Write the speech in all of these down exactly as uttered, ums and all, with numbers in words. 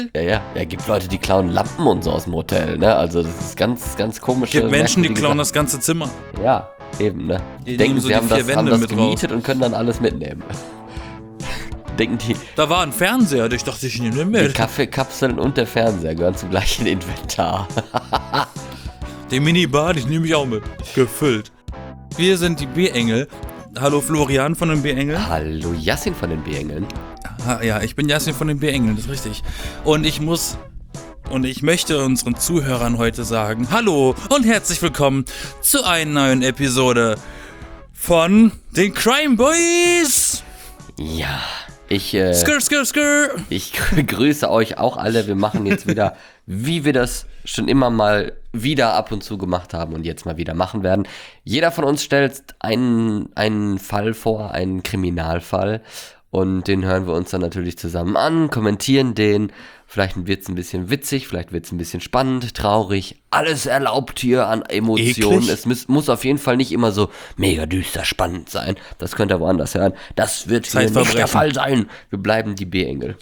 Ja, ja. Ja, gibt Leute, die klauen Lampen und so aus dem Hotel, ne? Also das ist ganz, ganz komisch. Es gibt Menschen, die klauen das ganze Zimmer. Ja, eben, ne? Die Denken, nehmen so sie die haben vier das, Wände haben das mit gemietet raus. und können dann alles mitnehmen. Denken die, Da war ein Fernseher, ich dachte, ich nehme den die mit. Kaffeekapseln und der Fernseher gehören zum gleichen Inventar. Den Minibar, den nehme ich auch mit. Gefüllt. Wir sind die B-Engel. Hallo Florian von den B-Engeln. Hallo Yassin von den B-Engeln. Ah, ja, ich bin Jasmin von den B-Engeln, das ist richtig. Und ich muss und ich möchte unseren Zuhörern heute sagen, hallo und herzlich willkommen zu einer neuen Episode von den Crime Boys. Ja, ich, äh, Skr, skr, skr. ich grüße euch auch alle. Wir machen jetzt wieder, wie wir das schon immer mal wieder ab und zu gemacht haben und jetzt mal wieder machen werden. Jeder von uns stellt einen, einen Fall vor, einen Kriminalfall. Und den hören wir uns dann natürlich zusammen an, kommentieren den. Vielleicht wird es ein bisschen witzig, vielleicht wird es ein bisschen spannend, traurig. Alles erlaubt hier an Emotionen. Eklig. Es muss, muss auf jeden Fall nicht immer so mega düster spannend sein. Das könnt ihr woanders hören. Das wird hier nicht Zeitverbrechen. der Fall sein. Wir bleiben die B-Engel.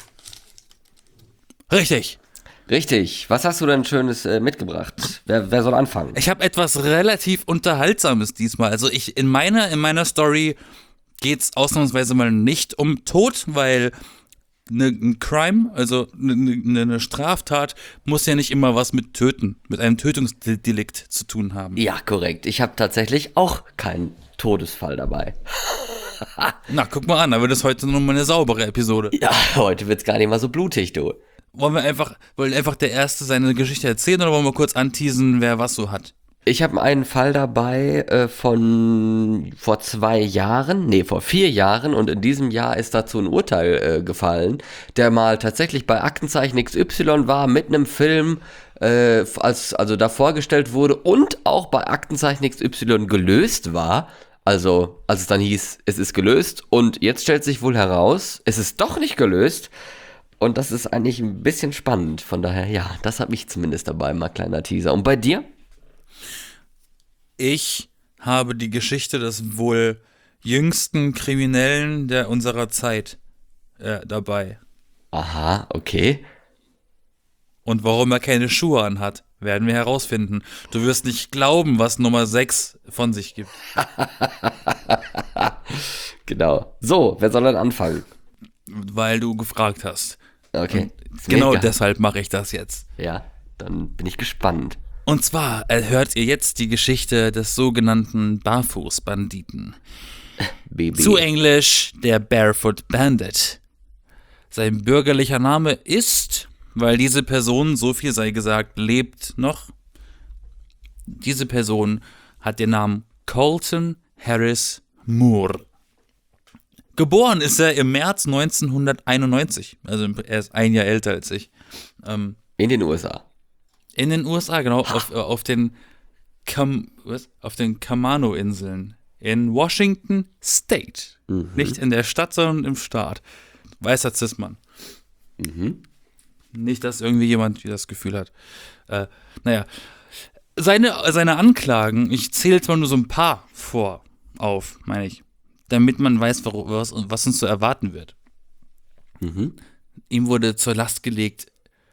Richtig. Richtig. Was hast du denn Schönes äh, mitgebracht? Wer, wer soll anfangen? Ich habe etwas relativ Unterhaltsames diesmal. Also ich in meiner in meiner Story geht's ausnahmsweise mal nicht um Tod, weil ne, ein Crime, also eine ne, ne Straftat, muss ja nicht immer was mit Töten, mit einem Tötungsdelikt zu tun haben. Ja, korrekt. Ich habe tatsächlich auch keinen Todesfall dabei. Na, guck mal an, da wird es heute noch mal eine saubere Episode. Ja, heute wird's gar nicht mal so blutig, du. Wollen wir einfach, wollen einfach der Erste seine Geschichte erzählen oder wollen wir kurz anteasen, wer was so hat? Ich habe einen Fall dabei äh, von vor zwei Jahren, nee, vor vier Jahren und in diesem Jahr ist dazu ein Urteil äh, gefallen, der mal tatsächlich bei Aktenzeichen X Y war, mit einem Film, äh, als, also da vorgestellt wurde und auch bei Aktenzeichen X Y gelöst war. Also, als es dann hieß, es ist gelöst und jetzt stellt sich wohl heraus, es ist doch nicht gelöst. Und das ist eigentlich ein bisschen spannend. Von daher, ja, das hat mich zumindest dabei, mal kleiner Teaser. Und bei dir? Ich habe die Geschichte des wohl jüngsten Kriminellen der unserer Zeit äh, dabei. Aha, okay. Und warum er keine Schuhe anhat, werden wir herausfinden. Du wirst nicht glauben, was Nummer sechs von sich gibt. Genau. So, wer soll dann anfangen? Weil du gefragt hast. Okay. Genau Mega. deshalb mache ich das jetzt. Ja, dann bin ich gespannt. Und zwar äh, hört ihr jetzt die Geschichte des sogenannten Barfußbanditen. Baby. Zu Englisch der Barefoot Bandit. Sein bürgerlicher Name ist, weil diese Person, so viel sei gesagt, lebt noch. Diese Person hat den Namen Colton Harris Moore. Geboren ist er im März neunzehnhunderteinundneunzig. Also er ist ein Jahr älter als ich. Ähm, In den U S A. in den U S A, genau, auf, auf den Kam, was? Auf den Kamano-Inseln in Washington State. Mhm. Nicht in der Stadt, sondern im Staat. Weißer Cis-Mann. Mhm. Nicht, dass irgendwie jemand das Gefühl hat. Äh, naja, seine, seine Anklagen, ich zähle zwar nur so ein paar vor, auf, meine ich, damit man weiß, was, was uns so erwarten wird. Mhm. Ihm wurde zur Last gelegt,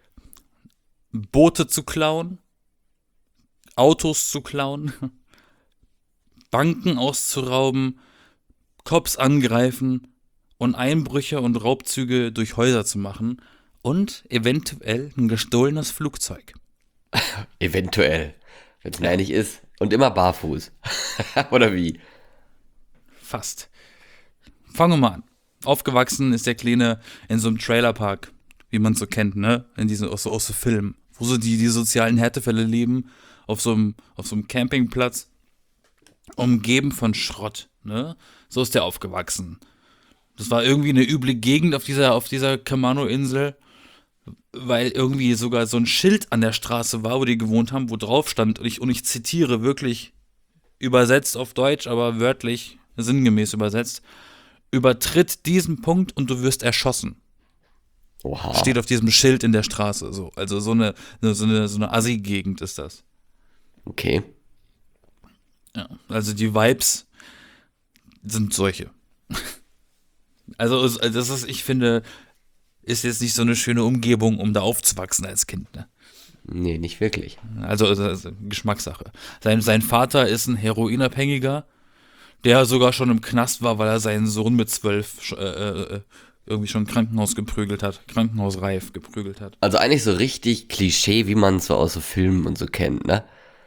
Boote zu klauen, Autos zu klauen, Banken auszurauben, Cops angreifen und Einbrüche und Raubzüge durch Häuser zu machen und eventuell ein gestohlenes Flugzeug. Eventuell. Wenn es mir einig ist. Und immer barfuß. Oder wie? Fast. Fangen wir mal an. Aufgewachsen ist der Kleine in so einem Trailerpark, wie man es so kennt, ne? In diesen, aus so, aus so Filmen, wo so die, die sozialen Härtefälle leben, auf so einem, auf so einem Campingplatz, umgeben von Schrott, ne? So ist der aufgewachsen. Das war irgendwie eine üble Gegend auf dieser, auf dieser Kamano-Insel, weil irgendwie sogar so ein Schild an der Straße war, wo die gewohnt haben, wo drauf stand, und ich, und ich zitiere wirklich übersetzt auf Deutsch, aber wörtlich, sinngemäß übersetzt, übertritt diesen Punkt und du wirst erschossen. Oha. Steht auf diesem Schild in der Straße. So. Also so eine, so eine, so eine Assi-Gegend ist das. Okay. Ja, also die Vibes sind solche. Also das ist, ich finde, ist jetzt nicht so eine schöne Umgebung, um da aufzuwachsen als Kind, ne? Nee, nicht wirklich. Also, also Geschmackssache. Sein, sein Vater ist ein Heroinabhängiger, der sogar schon im Knast war, weil er seinen Sohn mit zwölf äh, äh, irgendwie schon Krankenhaus geprügelt hat, krankenhausreif geprügelt hat. Also eigentlich so richtig Klischee, wie man es so aus so Filmen und so kennt, ne?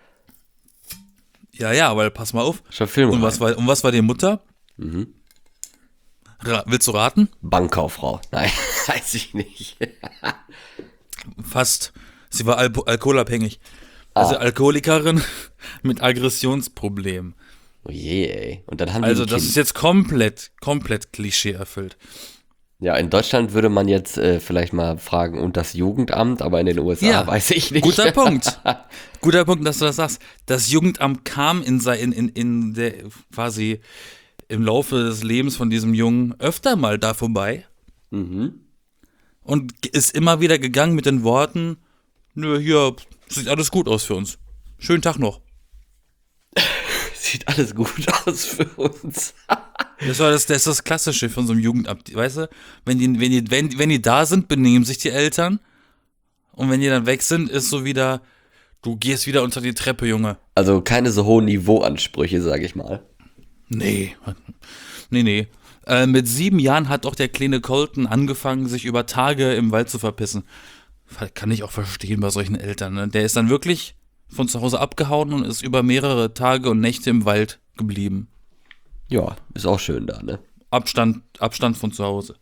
Ja, ja, aber pass mal auf. Schon Film. Und was war, und was war die Mutter? Mhm. Ra- willst du raten? Bankkauffrau. Nein, weiß ich nicht. Fast. Sie war Al alkoholabhängig. Also Ah. Alkoholikerin mit Aggressionsproblemen. Oh je, ey. Und dann haben Also die ein das Kind. ist jetzt komplett, komplett Klischee erfüllt. Ja, in Deutschland würde man jetzt äh, vielleicht mal fragen, und das Jugendamt, aber in den U S A Ja, weiß ich nicht. Guter Punkt. Guter Punkt, dass du das sagst. Das Jugendamt kam in, sei- in, in, in der quasi im Laufe des Lebens von diesem Jungen öfter mal da vorbei Mhm. und ist immer wieder gegangen mit den Worten, nö, hier sieht alles gut aus für uns. Schönen Tag noch. Sieht alles gut aus für uns. Das war das, das ist das Klassische von so einem Jugendamt, weißt du? Wenn die, wenn die, wenn, wenn die da sind, benehmen sich die Eltern. Und wenn die dann weg sind, ist so wieder, du gehst wieder unter die Treppe, Junge. Also keine so hohen Niveauansprüche, sag ich mal. Nee. Nee, nee. Äh, mit sieben Jahren hat doch der kleine Colton angefangen, sich über Tage im Wald zu verpissen. Kann ich auch verstehen bei solchen Eltern. Ne? Der ist dann wirklich von zu Hause abgehauen und ist über mehrere Tage und Nächte im Wald geblieben. Ja, ist auch schön da, ne? Abstand, Abstand von zu Hause.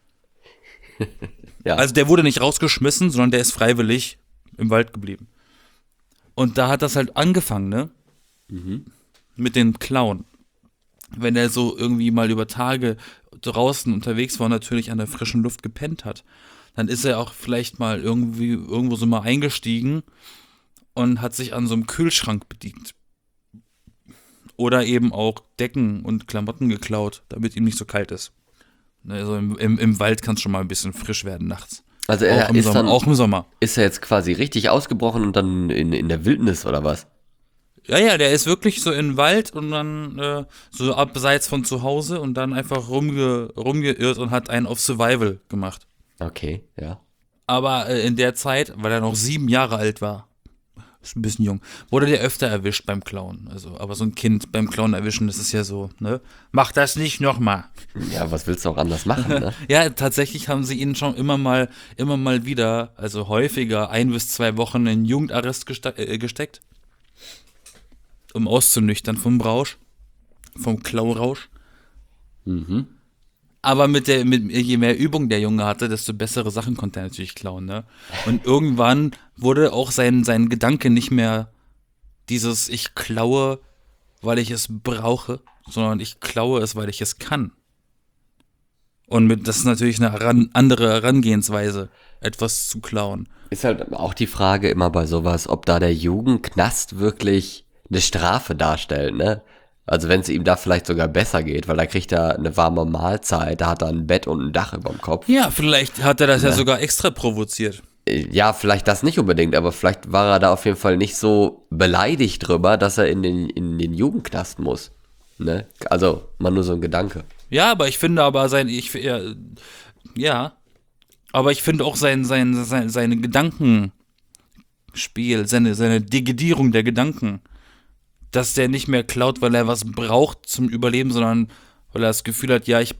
Ja. Also der wurde nicht rausgeschmissen, sondern der ist freiwillig im Wald geblieben. Und da hat das halt angefangen, ne? Mhm. Mit den Klauen. Wenn er so irgendwie mal über Tage draußen unterwegs war und natürlich an der frischen Luft gepennt hat, dann ist er auch vielleicht mal irgendwie irgendwo so mal eingestiegen und hat sich an so einem Kühlschrank bedient. Oder eben auch Decken und Klamotten geklaut, damit ihm nicht so kalt ist. Also im, im, im Wald kann es schon mal ein bisschen frisch werden nachts. Also er Auch im, ist Sommer, dann, auch im Sommer. ist er jetzt quasi richtig ausgebrochen und dann in, in der Wildnis oder was? Ja, ja, der ist wirklich so in den Wald und dann äh, so abseits von zu Hause und dann einfach rumge, rumgeirrt und hat einen auf Survival gemacht. Okay, ja. Aber äh, in der Zeit, weil er noch sieben Jahre alt war, ist ein bisschen jung, wurde der öfter erwischt beim Klauen. Also, aber so ein Kind beim Klauen erwischen, das ist ja so, ne? Mach das nicht nochmal. Ja, was willst du auch anders machen, ne? Ja, tatsächlich haben sie ihn schon immer mal, immer mal wieder, also häufiger, ein bis zwei Wochen in Jugendarrest geste äh, gesteckt. Um auszunüchtern vom Rausch, vom Klaurausch. Mhm. Aber mit der, mit, je mehr Übung der Junge hatte, desto bessere Sachen konnte er natürlich klauen, ne? Und irgendwann wurde auch sein, sein Gedanke nicht mehr dieses ich klaue, weil ich es brauche, sondern ich klaue es, weil ich es kann. Und mit, das ist natürlich eine heran, andere Herangehensweise, etwas zu klauen. Ist halt auch die Frage immer bei sowas, ob da der Jugendknast wirklich eine Strafe darstellt, ne? Also wenn es ihm da vielleicht sogar besser geht, weil da kriegt er eine warme Mahlzeit, da hat er ein Bett und ein Dach über dem Kopf. Ja, vielleicht hat er das ja, ja sogar extra provoziert. Ja, vielleicht das nicht unbedingt, aber vielleicht war er da auf jeden Fall nicht so beleidigt drüber, dass er in den, in den Jugendknast muss. Ne? Also, mal nur so ein Gedanke. Ja, aber ich finde aber sein, ich, ja, ja, aber ich finde auch sein, sein, sein, seine Gedankenspiel, seine, seine Digidierung der Gedanken, dass der nicht mehr klaut, weil er was braucht zum Überleben, sondern weil er das Gefühl hat, ja, ich,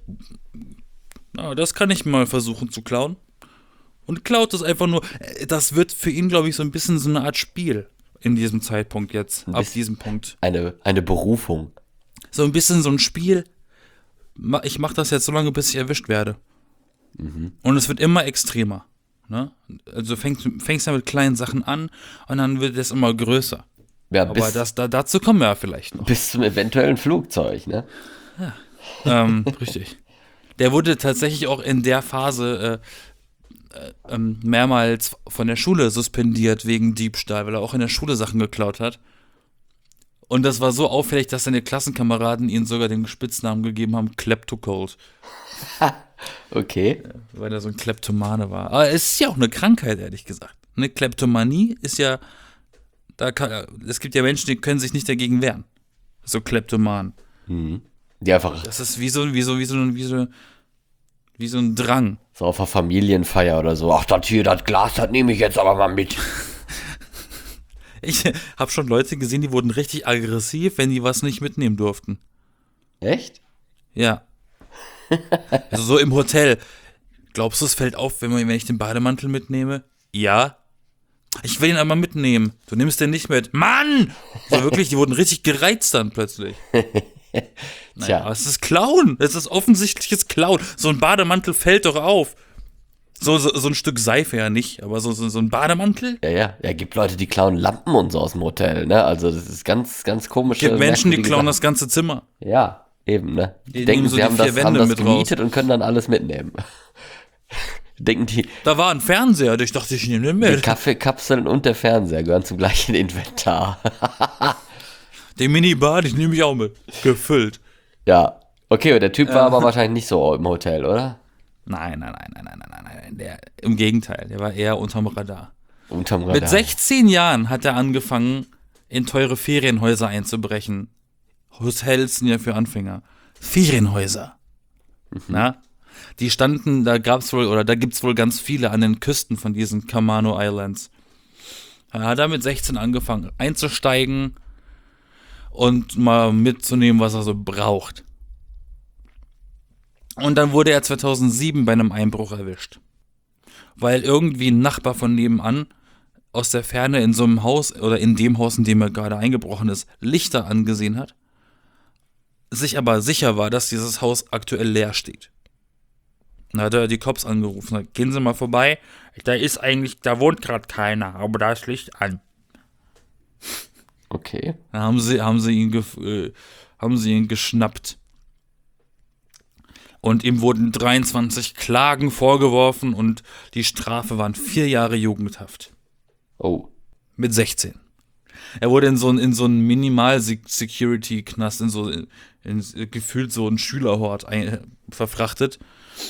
na, das kann ich mal versuchen zu klauen. Und klaut es einfach nur, das wird für ihn, glaube ich, so ein bisschen so eine Art Spiel in diesem Zeitpunkt jetzt, ab diesem Punkt. Eine, eine Berufung. So ein bisschen so ein Spiel, ich mache das jetzt so lange, bis ich erwischt werde. Mhm. Und es wird immer extremer. Ne? Also fängst du fängst ja mit kleinen Sachen an und dann wird es immer größer. Ja, Aber bis, das, da, dazu kommen wir ja vielleicht noch. bis zum eventuellen Flugzeug, ne? Ja. ähm, richtig. Der wurde tatsächlich auch in der Phase äh, äh, ähm, mehrmals von der Schule suspendiert wegen Diebstahl, weil er auch in der Schule Sachen geklaut hat. Und das war so auffällig, dass seine Klassenkameraden ihm sogar den Spitznamen gegeben haben, Kleptocold. Okay. Weil er so ein Kleptomane war. Aber es ist ja auch eine Krankheit, ehrlich gesagt. Eine Kleptomanie ist ja, da kann, es gibt ja Menschen, die können sich nicht dagegen wehren. So Kleptomanen. Mhm. Die einfach. Das ist wie so, wie so, wie so, wie so, Wie so ein Drang. So auf einer Familienfeier oder so. Ach, das hier, das Glas, das nehme ich jetzt aber mal mit. Ich habe schon Leute gesehen, die wurden richtig aggressiv, wenn die was nicht mitnehmen durften. Echt? Ja. Also so im Hotel. Glaubst du, es fällt auf, wenn, man, wenn ich den Bademantel mitnehme? Ja. Ich will ihn aber mitnehmen. Du nimmst den nicht mit. Mann! So wirklich, die wurden richtig gereizt dann plötzlich. Naja, aber es ist Klauen. Es ist offensichtliches Klauen. So ein Bademantel fällt doch auf. So, so, so ein Stück Seife ja nicht, aber so, so, so ein Bademantel? Ja, ja. Ja, gibt Leute, die klauen Lampen und so aus dem Hotel, ne? Also das ist ganz, ganz komisch. Gibt Menschen, die klauen das ganze Zimmer. Ja, eben, ne? Die denken, nehmen so sie die haben vier das, Wände haben das mit gemietet raus. und können dann alles mitnehmen. Denken die, Da war ein Fernseher, ich dachte, ich nehme den die mit. Kaffeekapseln und der Fernseher gehören zum gleichen Inventar. Den Minibar, den nehme ich auch mit. Gefüllt. Ja. Okay, der Typ war aber wahrscheinlich nicht so im Hotel, oder? Nein, nein, nein, nein, nein, nein, nein, nein. Der, im Gegenteil, der war eher unterm Radar. Unterm Radar. Mit sechzehn Jahren hat er angefangen, in teure Ferienhäuser einzubrechen. Hotels sind ja für Anfänger. Ferienhäuser. Mhm. Na? Die standen, da gab's wohl, oder da gibt's wohl ganz viele an den Küsten von diesen Camano Islands. Da hat er mit sechzehn angefangen einzusteigen und mal mitzunehmen, was er so braucht. Und dann wurde er zweitausendsieben bei einem Einbruch erwischt. Weil irgendwie ein Nachbar von nebenan aus der Ferne in so einem Haus oder in dem Haus, in dem er gerade eingebrochen ist, Lichter angesehen hat, sich aber sicher war, dass dieses Haus aktuell leer steht. Dann hat er die Cops angerufen, sagt, gehen Sie mal vorbei, da ist eigentlich, da wohnt gerade keiner, aber da ist Licht an. Okay. Dann haben sie, haben sie ihn, gef- äh, haben sie ihn geschnappt. Und ihm wurden dreiundzwanzig Klagen vorgeworfen und die Strafe waren vier Jahre Jugendhaft. Oh. Mit sechzehn. Er wurde in so einen in so einen Minimal-Security-Knast, in so in, in, gefühlt so einen Schülerhort ein, verfrachtet,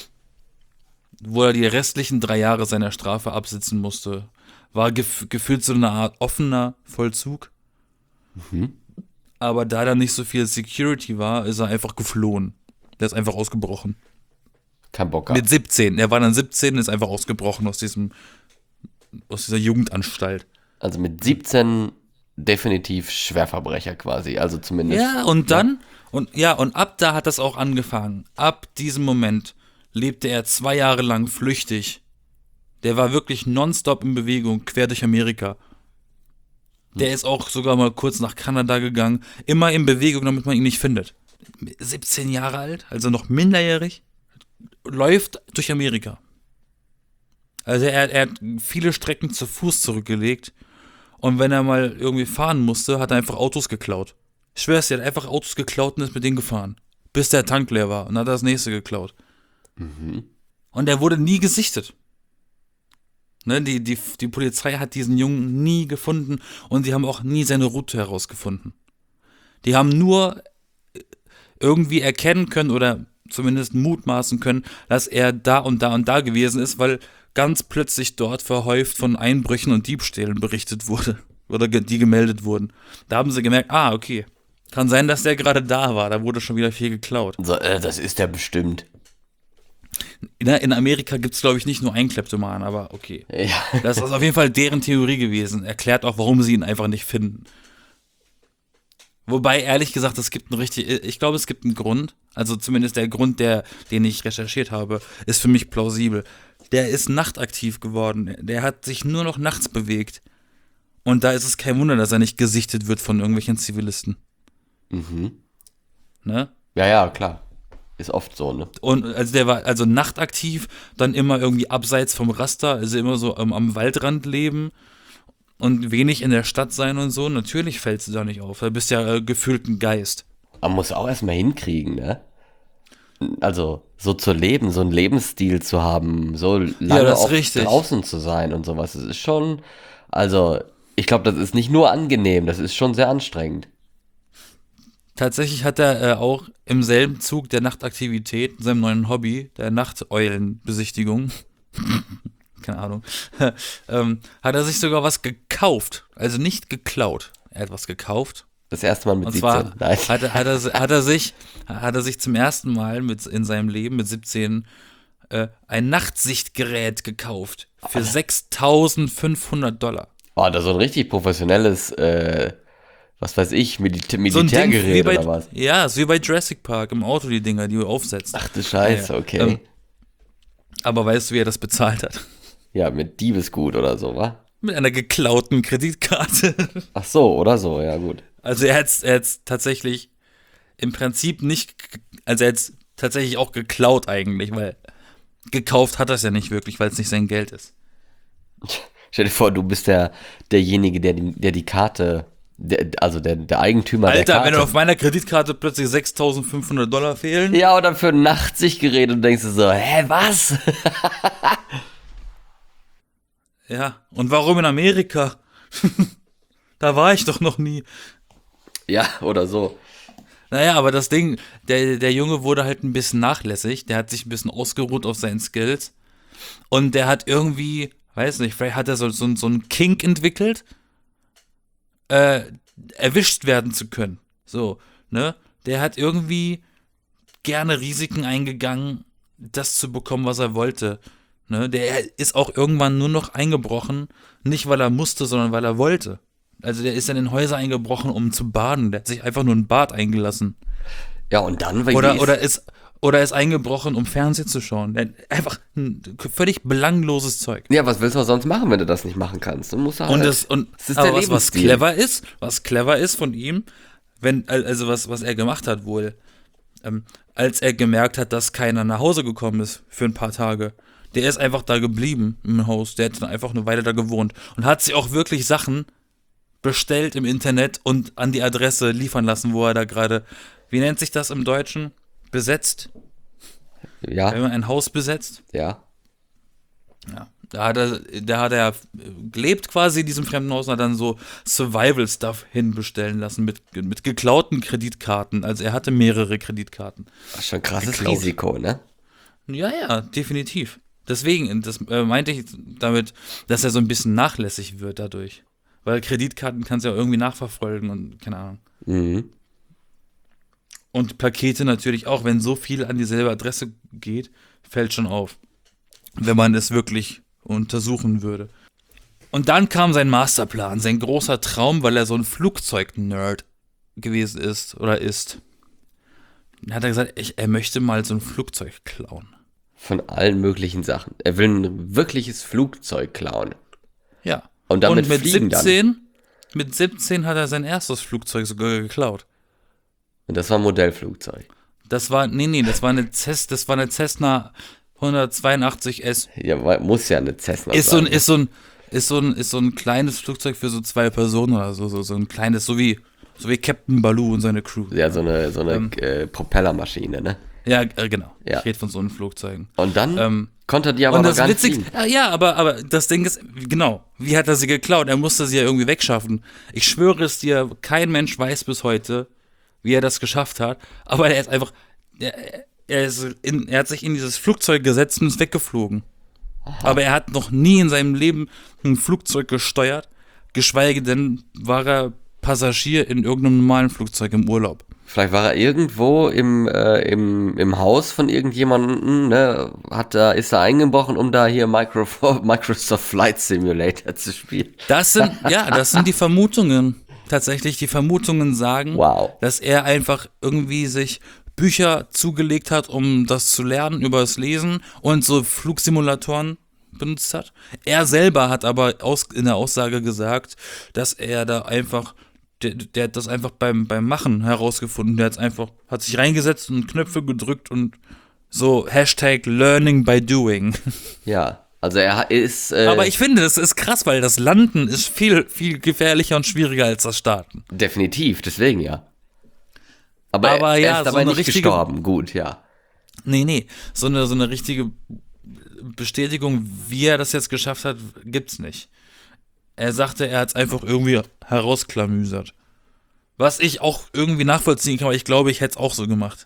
wo er die restlichen drei Jahre seiner Strafe absitzen musste. War gef- gefühlt so eine Art offener Vollzug. Mhm. Aber da da nicht so viel Security war, ist er einfach geflohen. Der ist einfach ausgebrochen. Kein Bock gehabt. Mit siebzehn. Er war dann siebzehn und ist einfach ausgebrochen aus diesem, aus dieser Jugendanstalt. Also mit siebzehn definitiv Schwerverbrecher quasi, also zumindest. Ja, und dann, und ja, und ab da hat das auch angefangen. Ab diesem Moment lebte er zwei Jahre lang flüchtig. Der war wirklich nonstop in Bewegung, quer durch Amerika. Der ist auch sogar mal kurz nach Kanada gegangen, immer in Bewegung, damit man ihn nicht findet. siebzehn Jahre alt, also noch minderjährig, läuft durch Amerika. Also er, er hat viele Strecken zu Fuß zurückgelegt und wenn er mal irgendwie fahren musste, hat er einfach Autos geklaut. Ich schwör's dir, er hat einfach Autos geklaut und ist mit denen gefahren. Bis der Tank leer war und dann hat er das nächste geklaut. Mhm. Und er wurde nie gesichtet. Ne, die, die, die Polizei hat diesen Jungen nie gefunden und sie haben auch nie seine Route herausgefunden. Die haben nur irgendwie erkennen können oder zumindest mutmaßen können, dass er da und da und da gewesen ist, weil ganz plötzlich dort verhäuft von Einbrüchen und Diebstählen berichtet wurde oder ge- die gemeldet wurden. Da haben sie gemerkt, ah, okay, kann sein, dass der gerade da war, da wurde schon wieder viel geklaut. So, äh, das ist der bestimmt. In, in Amerika gibt es, glaube ich, nicht nur einen Kleptoman, aber okay. Ja. Das ist auf jeden Fall deren Theorie gewesen. Erklärt auch, warum sie ihn einfach nicht finden. Wobei, ehrlich gesagt, es gibt einen richtig, ich glaube, es gibt einen Grund. Also zumindest der Grund, der, den ich recherchiert habe, ist für mich plausibel. Der ist nachtaktiv geworden. Der hat sich nur noch nachts bewegt. Und da ist es kein Wunder, dass er nicht gesichtet wird von irgendwelchen Zivilisten. Mhm. Ne? Ja, ja, klar. Ist oft so, ne? Und also der war also nachtaktiv, dann immer irgendwie abseits vom Raster, also immer so am, am Waldrand leben und wenig in der Stadt sein und so. Natürlich fällst du da nicht auf. Du bist ja äh, gefühlt ein Geist. Man muss auch erstmal hinkriegen, ne? Also, so zu leben, so einen Lebensstil zu haben, so lange Ja, das ist auch richtig. draußen zu sein und sowas. Das ist schon, also, ich glaube, das ist nicht nur angenehm, das ist schon sehr anstrengend. Tatsächlich hat er äh, auch im selben Zug der Nachtaktivität, in seinem neuen Hobby, der Nachteulenbesichtigung, keine Ahnung, ähm, hat er sich sogar was gekauft. Also nicht geklaut. Er hat was gekauft. Das erste Mal mit Und siebzehn. zwar Nein. hat, er- hat, er, hat, er sich, hat er sich zum ersten Mal mit, in seinem Leben mit siebzehn äh, ein Nachtsichtgerät gekauft für sechstausendfünfhundert Dollar. Oh, das ist so ein richtig professionelles, äh, was weiß ich, Militä So ein Ding Militärgerät wie bei, oder was? ja, ist wie bei Jurassic Park im Auto, die Dinger, die du aufsetzt. Ach du Scheiße, Ja, okay. ähm, Aber weißt du, wie er das bezahlt hat? Ja, mit Diebesgut oder so, wa? Mit einer geklauten Kreditkarte. Ach so, oder so, ja gut. Also er hat es er hat's tatsächlich im Prinzip nicht, ge- also er hat es tatsächlich auch geklaut eigentlich, weil gekauft hat er es ja nicht wirklich, weil es nicht sein Geld ist. Stell dir vor, du bist der, derjenige, der die, der die Karte, der, also der, der Eigentümer der Alter, Karte. wenn auf meiner Kreditkarte plötzlich sechstausendfünfhundert Dollar fehlen. Ja, oder für ein Nachtsichtgerät und denkst du so, hä, was? Ja, und warum in Amerika? Da war ich doch noch nie. Ja, oder so. Naja, aber das Ding, der, der Junge wurde halt ein bisschen nachlässig. Der hat sich ein bisschen ausgeruht auf seinen Skills. Und der hat irgendwie, weiß nicht, vielleicht hat er so, so, so einen Kink entwickelt, äh, erwischt werden zu können. So, ne? Der hat irgendwie gerne Risiken eingegangen, das zu bekommen, was er wollte. Ne? Der ist auch irgendwann nur noch eingebrochen, nicht weil er musste, sondern weil er wollte. Also der ist dann in Häuser eingebrochen, um zu baden. Der hat sich einfach nur ein Bad eingelassen. Ja, und dann, weil Oder, die oder, ist, oder ist eingebrochen, um Fernsehen zu schauen. Der, einfach ein völlig belangloses Zeug. Ja, was willst du sonst machen, wenn du das nicht machen kannst? Du musst halt, Und das, und das ist aber der was, was Lebensstil. clever ist, was clever ist von ihm, wenn, also was, was er gemacht hat wohl, ähm, als er gemerkt hat, dass keiner nach Hause gekommen ist für ein paar Tage. Der ist einfach da geblieben im Haus. Der hat dann einfach eine Weile da gewohnt und hat sich auch wirklich Sachen bestellt im Internet und an die Adresse liefern lassen, wo er da gerade, wie nennt sich das im Deutschen? Besetzt? Wenn Ja, man ein Haus besetzt? ja. Ja. Da hat er, da hat er gelebt quasi in diesem fremden Haus und hat dann so Survival-Stuff hinbestellen lassen mit, mit geklauten Kreditkarten. Also er hatte mehrere Kreditkarten. Das ist schon ein krasses Geklaut. Risiko, ne? Ja, ja, definitiv. Deswegen, das äh, meinte ich damit, dass er so ein bisschen nachlässig wird dadurch. Weil Kreditkarten kannst du ja irgendwie nachverfolgen und keine Ahnung. Mhm. Und Pakete natürlich auch, wenn so viel an dieselbe Adresse geht, fällt schon auf. Wenn man es wirklich untersuchen würde. Und dann kam sein Masterplan, sein großer Traum, weil er so ein Flugzeug-Nerd gewesen ist oder ist. Dann hat er gesagt, ich, er möchte mal so ein Flugzeug klauen. Von allen möglichen Sachen. Er will ein wirkliches Flugzeug klauen. Ja. Und damit mit fliegen dann. siebzehn, mit siebzehn hat er sein erstes Flugzeug sogar geklaut. Und das war ein Modellflugzeug. Das war, nee, nee, das war eine Cess, das war eine Cessna hundertzweiundachtzig S. Ja, weil- muss ja eine Cessna Ist so ein, sein. ist so ein, ist so ein, ist so ein kleines Flugzeug für so zwei Personen oder so, so, so ein kleines, so wie, so wie Captain Baloo und seine Crew. Ja, so eine, so eine Ähm. äh, Propellermaschine, ne? Ja, äh, genau. Ja. Ich rede von so einem Flugzeugen. Und dann Ähm, konnte er die aber und noch das gar nicht Witzigste, fliegen. ja, ja, aber, aber das Ding ist, genau, wie hat er sie geklaut? Er musste sie ja irgendwie wegschaffen. Ich schwöre es dir, kein Mensch weiß bis heute, wie er das geschafft hat, aber er ist einfach, er, er, ist in, er hat sich in dieses Flugzeug gesetzt und ist weggeflogen. Aber er hat noch nie in seinem Leben ein Flugzeug gesteuert, geschweige denn war er Passagier in irgendeinem normalen Flugzeug im Urlaub. Vielleicht war er irgendwo im, äh, im, im Haus von irgendjemandem, ne, hat da, ist da eingebrochen, um da hier Micro, Microsoft Flight Simulator zu spielen. Das sind, ja, das sind die Vermutungen. Tatsächlich, die Vermutungen sagen, Wow. dass er einfach irgendwie sich Bücher zugelegt hat, um das zu lernen über das Lesen und so Flugsimulatoren benutzt hat. Er selber hat aber aus, in der Aussage gesagt, dass er da einfach, der, der hat das einfach beim, beim Machen herausgefunden. Der hat einfach, hat sich reingesetzt und Knöpfe gedrückt und so Hashtag Learning by Doing. Ja, also er ist, äh, Aber ich finde, das ist krass, weil das Landen ist viel, viel gefährlicher und schwieriger als das Starten. definitiv, deswegen ja. Aber, Aber er, ja, er ist so dabei eine nicht richtige- gestorben, gut, ja. Nee, nee, so eine, so eine richtige Bestätigung, wie er das jetzt geschafft hat, gibt's nicht. Er sagte, er hat es einfach irgendwie herausklamüsert. Was ich auch irgendwie nachvollziehen kann, aber ich glaube, ich hätte es auch so gemacht.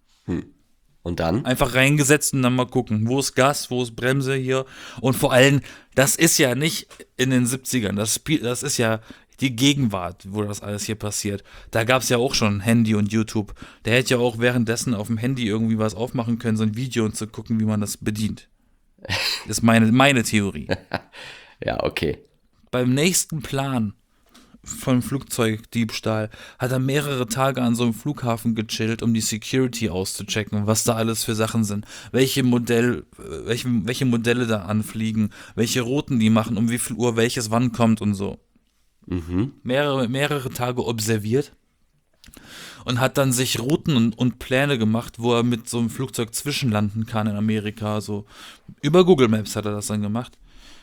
Und dann? Einfach reingesetzt und dann mal gucken, wo ist Gas, wo ist Bremse hier. Und vor allem, das ist ja nicht in den siebzigern, das Spiel, das ist ja die Gegenwart, wo das alles hier passiert. Da gab es ja auch schon Handy und YouTube. Der hätte ja auch währenddessen auf dem Handy irgendwie was aufmachen können, so ein Video und zu gucken, wie man das bedient. Das ist meine, meine Theorie. Ja, okay. Beim nächsten Plan von Flugzeugdiebstahl hat er mehrere Tage an so einem Flughafen gechillt, um die Security auszuchecken, was da alles für Sachen sind, welche Modell, welche, welche Modelle da anfliegen, welche Routen die machen, um wie viel Uhr welches wann kommt und so. Mhm. Mehrere, mehrere Tage observiert und hat dann sich Routen und, und Pläne gemacht, wo er mit so einem Flugzeug zwischenlanden kann in Amerika. So über Google Maps hat er das dann gemacht.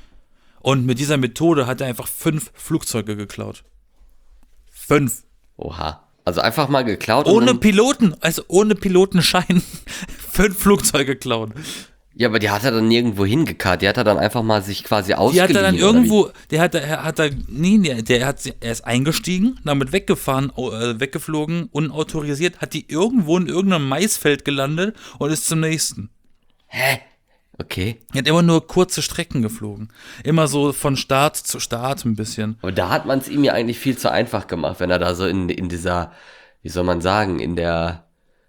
Und mit dieser Methode hat er einfach fünf Flugzeuge geklaut. Fünf. Oha. Also einfach mal geklaut. und Ohne dann, Piloten, also ohne Pilotenschein. Fünf Flugzeuge klauen. Ja, aber die hat er dann nirgendwo hingekarrt. Die hat er dann einfach mal sich quasi Die ausgeliehen. hat er dann oder irgendwo, der hat er, hat er, nee, der, der hat, sie- er ist eingestiegen, damit weggefahren, au- äh, weggeflogen, unautorisiert, hat die irgendwo in irgendeinem Maisfeld gelandet und ist zum nächsten. wie? Hä? Okay. Er hat immer nur kurze Strecken geflogen. Immer so von Start zu Start ein bisschen. Aber da hat man es ihm ja eigentlich viel zu einfach gemacht, wenn er da so in, in dieser, wie soll man sagen, in der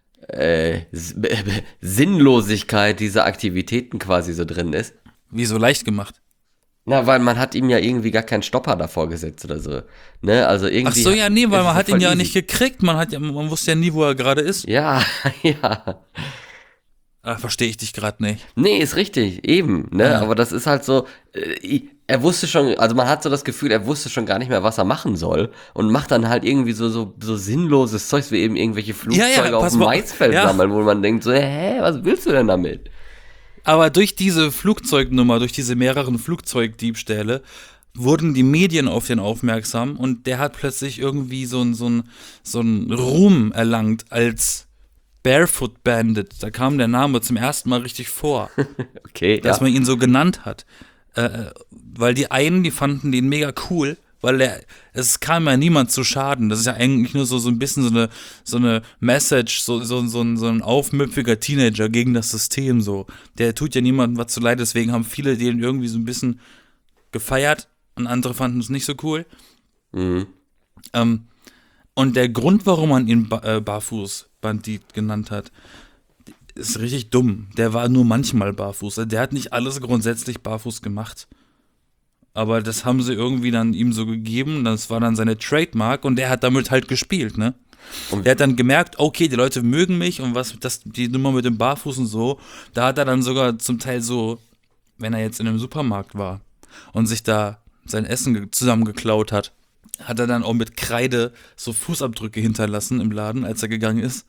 äh, S- B- B- Sinnlosigkeit dieser Aktivitäten quasi so drin ist. Wie so leicht gemacht. Na, weil man hat ihm ja irgendwie gar keinen Stopper davor gesetzt oder so. Ne, also Ach irgendwie. so, ja, nee, weil ist man es hat ihn voll ja easy. nicht gekriegt. Man hat ja, man wusste ja nie, wo er gerade ist. Ja, ja. Ah, verstehe ich dich gerade nicht. Nee, ist richtig, eben, ne? Ja. Aber das ist halt so, äh, er wusste schon, also man hat so das Gefühl, er wusste schon gar nicht mehr, was er machen soll und macht dann halt irgendwie so, so, so sinnloses Zeugs wie eben irgendwelche Flugzeuge Ja, ja, auf pass dem mal- Maisfeld ja. sammeln, wo man denkt so, hä, was willst du denn damit? Aber durch diese Flugzeugnummer, durch diese mehreren Flugzeugdiebstähle, wurden die Medien auf den aufmerksam und der hat plötzlich irgendwie so ein so ein, so ein Ruhm erlangt als Barefoot Bandit. Da kam der Name zum ersten Mal richtig vor, Okay, dass ja. man ihn so genannt hat. Äh, weil die einen, die fanden den mega cool, weil er, es kam ja niemand zu Schaden. Das ist ja eigentlich nur so, so ein bisschen so eine, so eine Message, so, so, so, ein, so ein aufmüpfiger Teenager gegen das System so. Der tut ja niemandem was zu leid, deswegen haben viele den irgendwie so ein bisschen gefeiert und andere fanden es nicht so cool. Mhm. Ähm, und der Grund, warum man ihn ba äh, Barfuß-Bandit genannt hat, ist richtig dumm. Der war nur manchmal barfuß. Der hat nicht alles grundsätzlich barfuß gemacht. Aber das haben sie irgendwie dann ihm so gegeben. Das war dann seine Trademark und der hat damit halt gespielt, ne? Und- Der hat dann gemerkt, okay, die Leute mögen mich und was, das, die Nummer mit dem Barfuß und so, da hat er dann sogar zum Teil so, wenn er jetzt in einem Supermarkt war und sich da sein Essen ge- zusammengeklaut hat, hat er dann auch mit Kreide so Fußabdrücke hinterlassen im Laden, als er gegangen ist.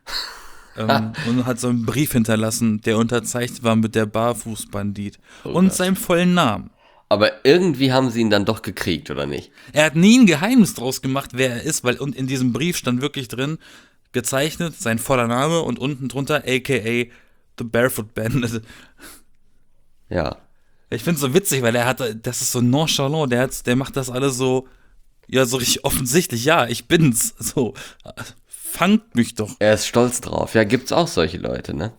ähm, und hat so einen Brief hinterlassen, der unterzeichnet war mit der Barfußbandit Oh und Gott. seinem vollen Namen. Aber irgendwie haben sie ihn dann doch gekriegt, oder nicht? Er hat nie ein Geheimnis draus gemacht, wer er ist, weil und in diesem Brief stand wirklich drin, gezeichnet, sein voller Name und unten drunter, aka The Barefoot Bandit. Ja. Ich finde es so witzig, weil er hat, das ist so nonchalant, der, hat, der macht das alles so, ja, so richtig offensichtlich, ja, ich bin's, so, fangt mich doch. Er ist stolz drauf. Ja, gibt's auch solche Leute, ne?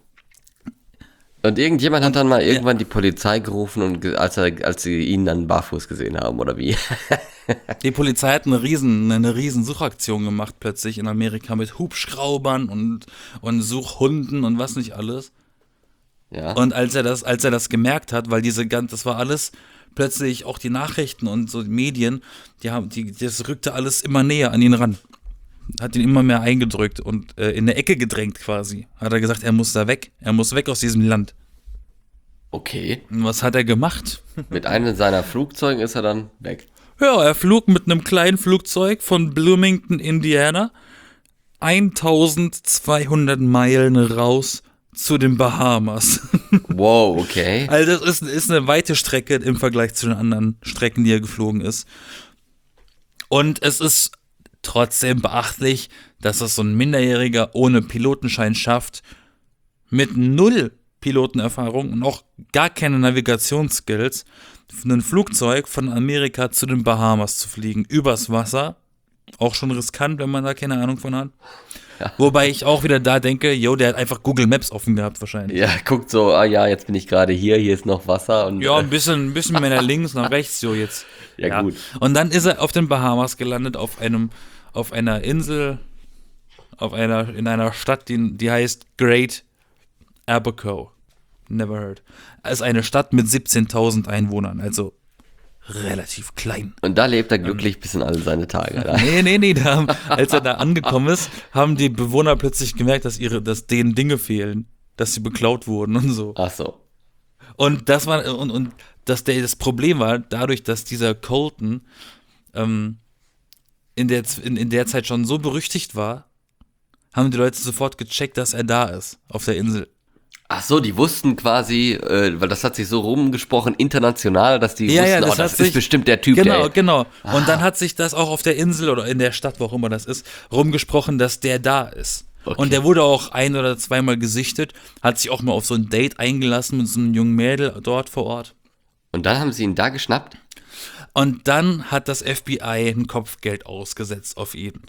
Und irgendjemand hat dann mal irgendwann die Polizei gerufen, und ge- als, er, als sie ihn dann barfuß gesehen haben, oder wie? Die Polizei hat eine riesen, eine riesen Suchaktion gemacht plötzlich in Amerika mit Hubschraubern und, und Suchhunden und was nicht alles. Ja. Und als er das, als er das gemerkt hat, weil diese ganz, das war alles plötzlich auch die Nachrichten und so die Medien, die haben, die, das rückte alles immer näher an ihn ran. Hat ihn immer mehr eingedrückt und äh, in eine Ecke gedrängt quasi. Hat er gesagt, er muss da weg. Er muss weg aus diesem Land. Okay. Und was hat er gemacht? Mit einem seiner Flugzeugen ist er dann weg. Ja, er flog mit einem kleinen Flugzeug von Bloomington, Indiana, eintausendzweihundert Meilen raus zu den Bahamas. Wow, okay. Also das ist, ist eine weite Strecke im Vergleich zu den anderen Strecken, die er geflogen ist. Und es ist trotzdem beachtlich, dass es so ein Minderjähriger ohne Pilotenschein schafft, mit null Pilotenerfahrung und auch gar keine Navigationsskills, ein Flugzeug von Amerika zu den Bahamas zu fliegen, übers Wasser. Auch schon riskant, wenn man da keine Ahnung von hat. Ja. Wobei ich auch wieder da denke, yo, der hat einfach Google Maps offen gehabt wahrscheinlich. Ja, guckt so, ah ja, jetzt bin ich gerade hier, hier ist noch Wasser. Und, Ja, äh, ein bisschen, ein bisschen mehr nach links, nach rechts, so jetzt. Ja, gut. Und dann ist er auf den Bahamas gelandet, auf einem, auf einer Insel, auf einer, in einer Stadt, die, die heißt Great Abaco. Never heard. Es ist eine Stadt mit siebzehntausend Einwohnern, also relativ klein. Und da lebt er glücklich bis in alle seine Tage. Da. Nee, nee, nee, da, als er da angekommen ist, haben die Bewohner plötzlich gemerkt, dass ihre, dass denen Dinge fehlen, dass sie beklaut wurden und so. Ach so. Und das war, und, und dass der, das Problem war, dadurch, dass dieser Colton ähm, in, der, in, in der Zeit schon so berüchtigt war, haben die Leute sofort gecheckt, dass er da ist, auf der Insel. Ach so, die wussten quasi, äh, weil das hat sich so rumgesprochen, international, dass die Ja, wussten, ja, das oh, hat das sich- ist bestimmt der Typ, Genau, der... genau. Ah. Und dann hat sich das auch auf der Insel oder in der Stadt, wo auch immer das ist, rumgesprochen, dass der da ist. Okay. Und der wurde auch ein- oder zweimal gesichtet, hat sich auch mal auf so ein Date eingelassen mit so einem jungen Mädel dort vor Ort. Und dann haben sie ihn da geschnappt? Und dann hat das F B I ein Kopfgeld ausgesetzt auf ihn.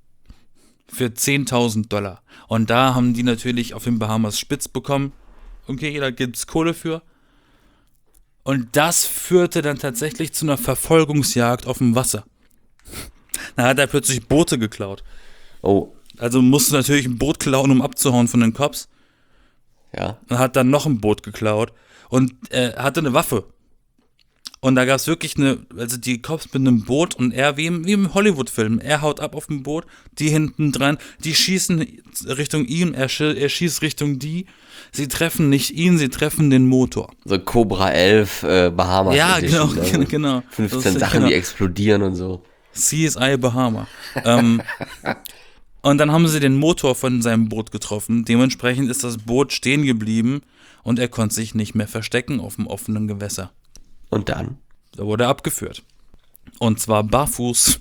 Für zehntausend Dollar. Und da haben die natürlich auf den Bahamas spitz bekommen. Okay, da gibt's Kohle für. Und das führte dann tatsächlich zu einer Verfolgungsjagd auf dem Wasser. Da hat er plötzlich Boote geklaut. Oh, Also musste natürlich ein Boot klauen, um abzuhauen von den Cops. ja. Und hat dann noch ein Boot geklaut. Und er hatte eine Waffe. Und da gab es wirklich eine, also die Cops mit einem Boot und er wie im, wie im Hollywood-Film. Er haut ab auf dem Boot, die hinten dran, die schießen Richtung ihn, er, schi- er schießt Richtung die. Sie treffen nicht ihn, sie treffen den Motor. So Cobra elf, äh, Bahamas Ja, Edition, genau, ne? genau. fünfzehn Das ist- Sachen, genau. die explodieren und so. C S I Bahama. ähm, und dann haben sie den Motor von seinem Boot getroffen. Dementsprechend ist das Boot stehen geblieben und er konnte sich nicht mehr verstecken auf dem offenen Gewässer. Und dann? Da wurde er abgeführt. Und zwar barfuß.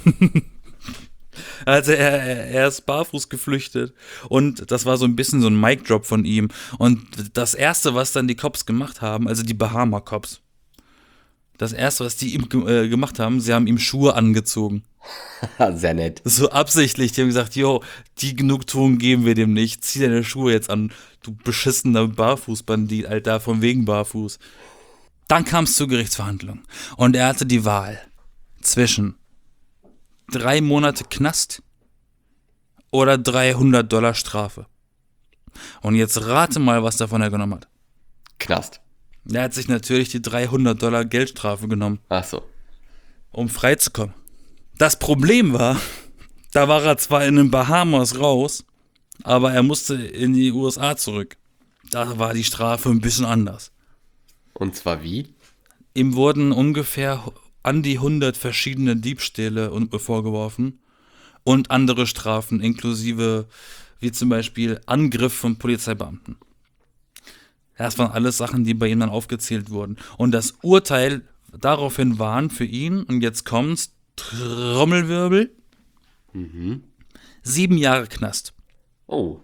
Also er, er er ist barfuß geflüchtet. Und das war so ein bisschen so ein Mic-Drop von ihm. Und das Erste, was dann die Cops gemacht haben, also die Bahama-Cops, das Erste, was die ihm ge- äh, gemacht haben, sie haben ihm Schuhe angezogen. Sehr nett. So absichtlich. Die haben gesagt, jo, die Genugtuung geben wir dem nicht. Zieh deine Schuhe jetzt an, du beschissener Barfußbandit, Alter, von wegen Barfuß. Dann kam es zur Gerichtsverhandlung. Und er hatte die Wahl zwischen drei Monate Knast oder dreihundert Dollar Strafe. Und jetzt rate mal, was davon er genommen hat. Knast. Er hat sich natürlich die dreihundert Dollar Geldstrafe genommen, Ach so. um freizukommen. Das Problem war, da war er zwar in den Bahamas raus, aber er musste in die U S A zurück. Da war die Strafe ein bisschen anders. Und zwar wie? Ihm wurden ungefähr an die hundert verschiedene Diebstähle un- vorgeworfen und andere Strafen, inklusive wie zum Beispiel Angriff von Polizeibeamten. Das waren alles Sachen, die bei ihm dann aufgezählt wurden. Und das Urteil daraufhin waren für ihn, und jetzt kommt's, Trommelwirbel, sieben Jahre Knast. Oh.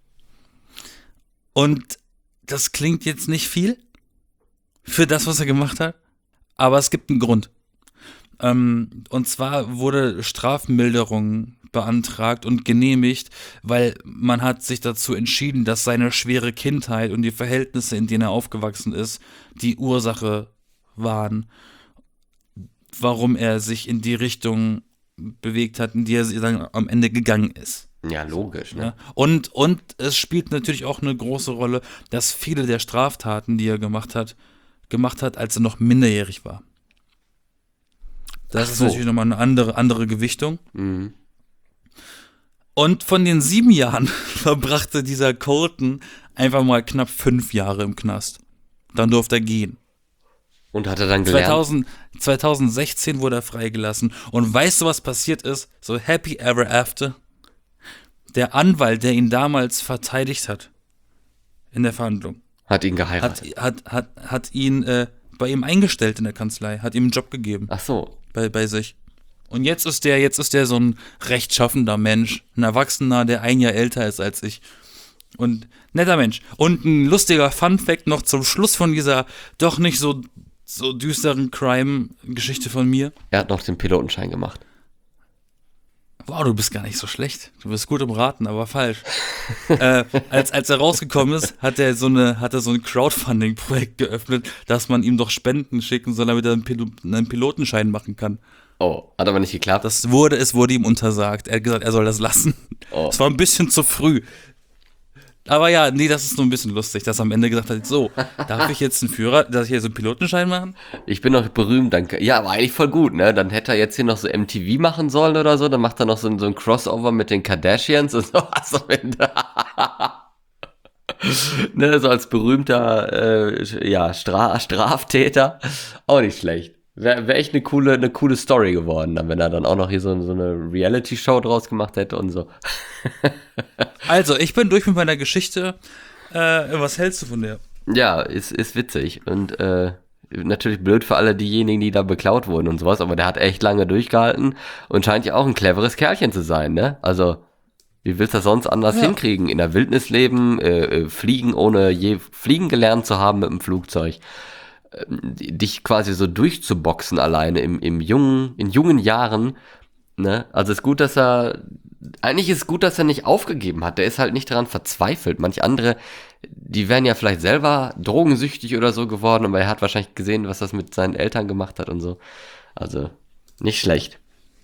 Und das klingt jetzt nicht viel für das, was er gemacht hat, aber es gibt einen Grund. Ähm, und zwar wurde Strafmilderung beantragt und genehmigt, weil man hat sich dazu entschieden, dass seine schwere Kindheit und die Verhältnisse, in denen er aufgewachsen ist, die Ursache waren, warum er sich in die Richtung bewegt hat, in die er dann am Ende gegangen ist. Ja, logisch, ne? Ja. Und, und es spielt natürlich auch eine große Rolle, dass viele der Straftaten, die er gemacht hat, gemacht hat, als er noch minderjährig war. Das Ach ist so. natürlich nochmal eine andere, andere Gewichtung. Mhm. Und von den sieben Jahren verbrachte dieser Colton einfach mal knapp fünf Jahre im Knast. Dann durfte er gehen. Und hat er dann gelernt? zweitausend, zweitausendsechzehn wurde er freigelassen. Und weißt du, was passiert ist? So happy ever after. Der Anwalt, der ihn damals verteidigt hat in der Verhandlung, Hat ihn hat, geheiratet. hat, hat, hat ihn äh, bei ihm eingestellt in der Kanzlei, hat ihm einen Job gegeben Ach so. bei, bei sich. Und jetzt ist der, jetzt ist der so ein rechtschaffender Mensch, ein Erwachsener, der ein Jahr älter ist als ich. Und netter Mensch. Und ein lustiger Funfact noch zum Schluss von dieser doch nicht so, so düsteren Crime-Geschichte von mir. Er hat noch den Pilotenschein gemacht. Wow, du bist gar nicht so schlecht. Du bist gut im Raten, aber falsch. äh, als, als er rausgekommen ist, hat er so eine, hat er so ein Crowdfunding-Projekt geöffnet, dass man ihm doch Spenden schicken soll, damit er einen, Pil- einen Pilotenschein machen kann. Oh, hat aber nicht geklappt. Das wurde, es wurde ihm untersagt. Er hat gesagt, er soll das lassen. Oh. Es war ein bisschen zu früh. Aber ja, nee, das ist nur ein bisschen lustig, dass er am Ende gesagt hat, so, darf ich jetzt einen Führer, darf ich jetzt einen Pilotenschein machen? Ich bin noch berühmt, danke. Ja, aber eigentlich voll gut, ne? Dann hätte er jetzt hier noch so M T V machen sollen oder so, dann macht er noch so, ein- so ein Crossover mit den Kardashians und sowas am Ende. Ne, so als berühmter äh, ja, Stra Straftäter. Auch nicht schlecht. Wäre wär echt eine coole, eine coole Story geworden, dann, wenn er dann auch noch hier so, so eine Reality-Show draus gemacht hätte und so. Also, ich bin durch mit meiner Geschichte. Äh, was hältst du von der? Ja, ist, ist witzig und äh, natürlich blöd für alle diejenigen, die da beklaut wurden und sowas, aber der hat echt lange durchgehalten und scheint ja auch ein cleveres Kerlchen zu sein, ne? Also, wie willst du das sonst anders Ja. hinkriegen? In der Wildnis leben, äh, äh, fliegen, ohne je fliegen gelernt zu haben mit dem Flugzeug. Ähm, dich quasi so durchzuboxen alleine im, im jungen, in jungen Jahren, ne? Also ist gut, dass er, eigentlich ist es gut, dass er nicht aufgegeben hat. Der ist halt nicht daran verzweifelt. Manche andere, die wären ja vielleicht selber drogensüchtig oder so geworden, aber er hat wahrscheinlich gesehen, was das mit seinen Eltern gemacht hat und so. Also, nicht schlecht.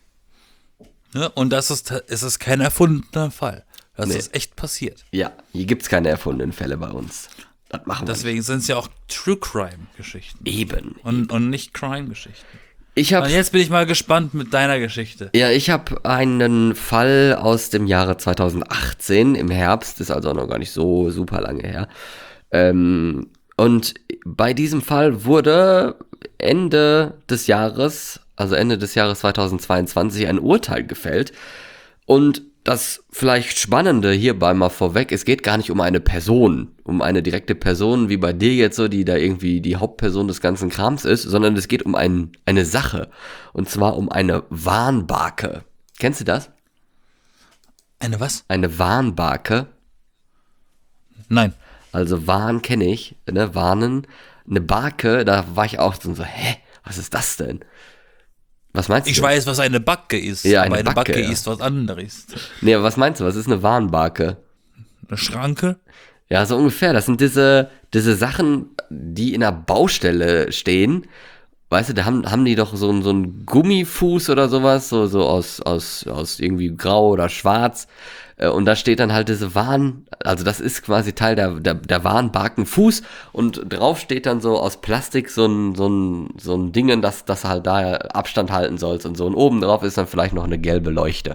Ne? Und das ist, es ist kein erfundener Fall. Das Nee. ist echt passiert. Ja, hier gibt's keine erfundenen Fälle bei uns. Das machen wir Deswegen sind es ja auch True Crime-Geschichten. nicht. Eben. Und, und nicht Crime-Geschichten. Ich habe Und jetzt bin ich mal gespannt mit deiner Geschichte. Ja, ich habe einen Fall aus dem Jahre zweitausendachtzehn, im Herbst, ist also auch noch gar nicht so super lange her. Ähm, und bei diesem Fall wurde Ende des Jahres, also Ende des Jahres zweitausendzweiundzwanzig, ein Urteil gefällt. Und das vielleicht Spannende hierbei mal vorweg, es geht gar nicht um eine Person, um eine direkte Person, wie bei dir jetzt so, die da irgendwie die Hauptperson des ganzen Krams ist, sondern es geht um ein, eine Sache. Und zwar um eine Warnbarke. Kennst du das? Eine was? Eine Warnbarke. Nein. Also Warn kenne ich, ne, Warnen. Eine Barke, da war ich auch so, so, hä, was ist das denn? Was meinst du? Ich weiß, was eine Backe ist. Ja, aber eine eine Backe, Backe, ja. ist was anderes. Nee, aber was meinst du? Was ist eine Warnbarke? Eine Schranke? Ja, so ungefähr. Das sind diese, diese Sachen, die in der Baustelle stehen. Weißt du, da haben, haben die doch so, einen- so einen Gummifuß oder sowas, so, so aus, aus, aus irgendwie grau oder schwarz. Äh, Und da steht dann halt diese Warn, also das ist quasi Teil der, der, der Warnbarkenfuß und drauf steht dann so aus Plastik so ein, so ein, so ein Dingen, dass das halt da Abstand halten sollst und so. Und oben drauf ist dann vielleicht noch eine gelbe Leuchte.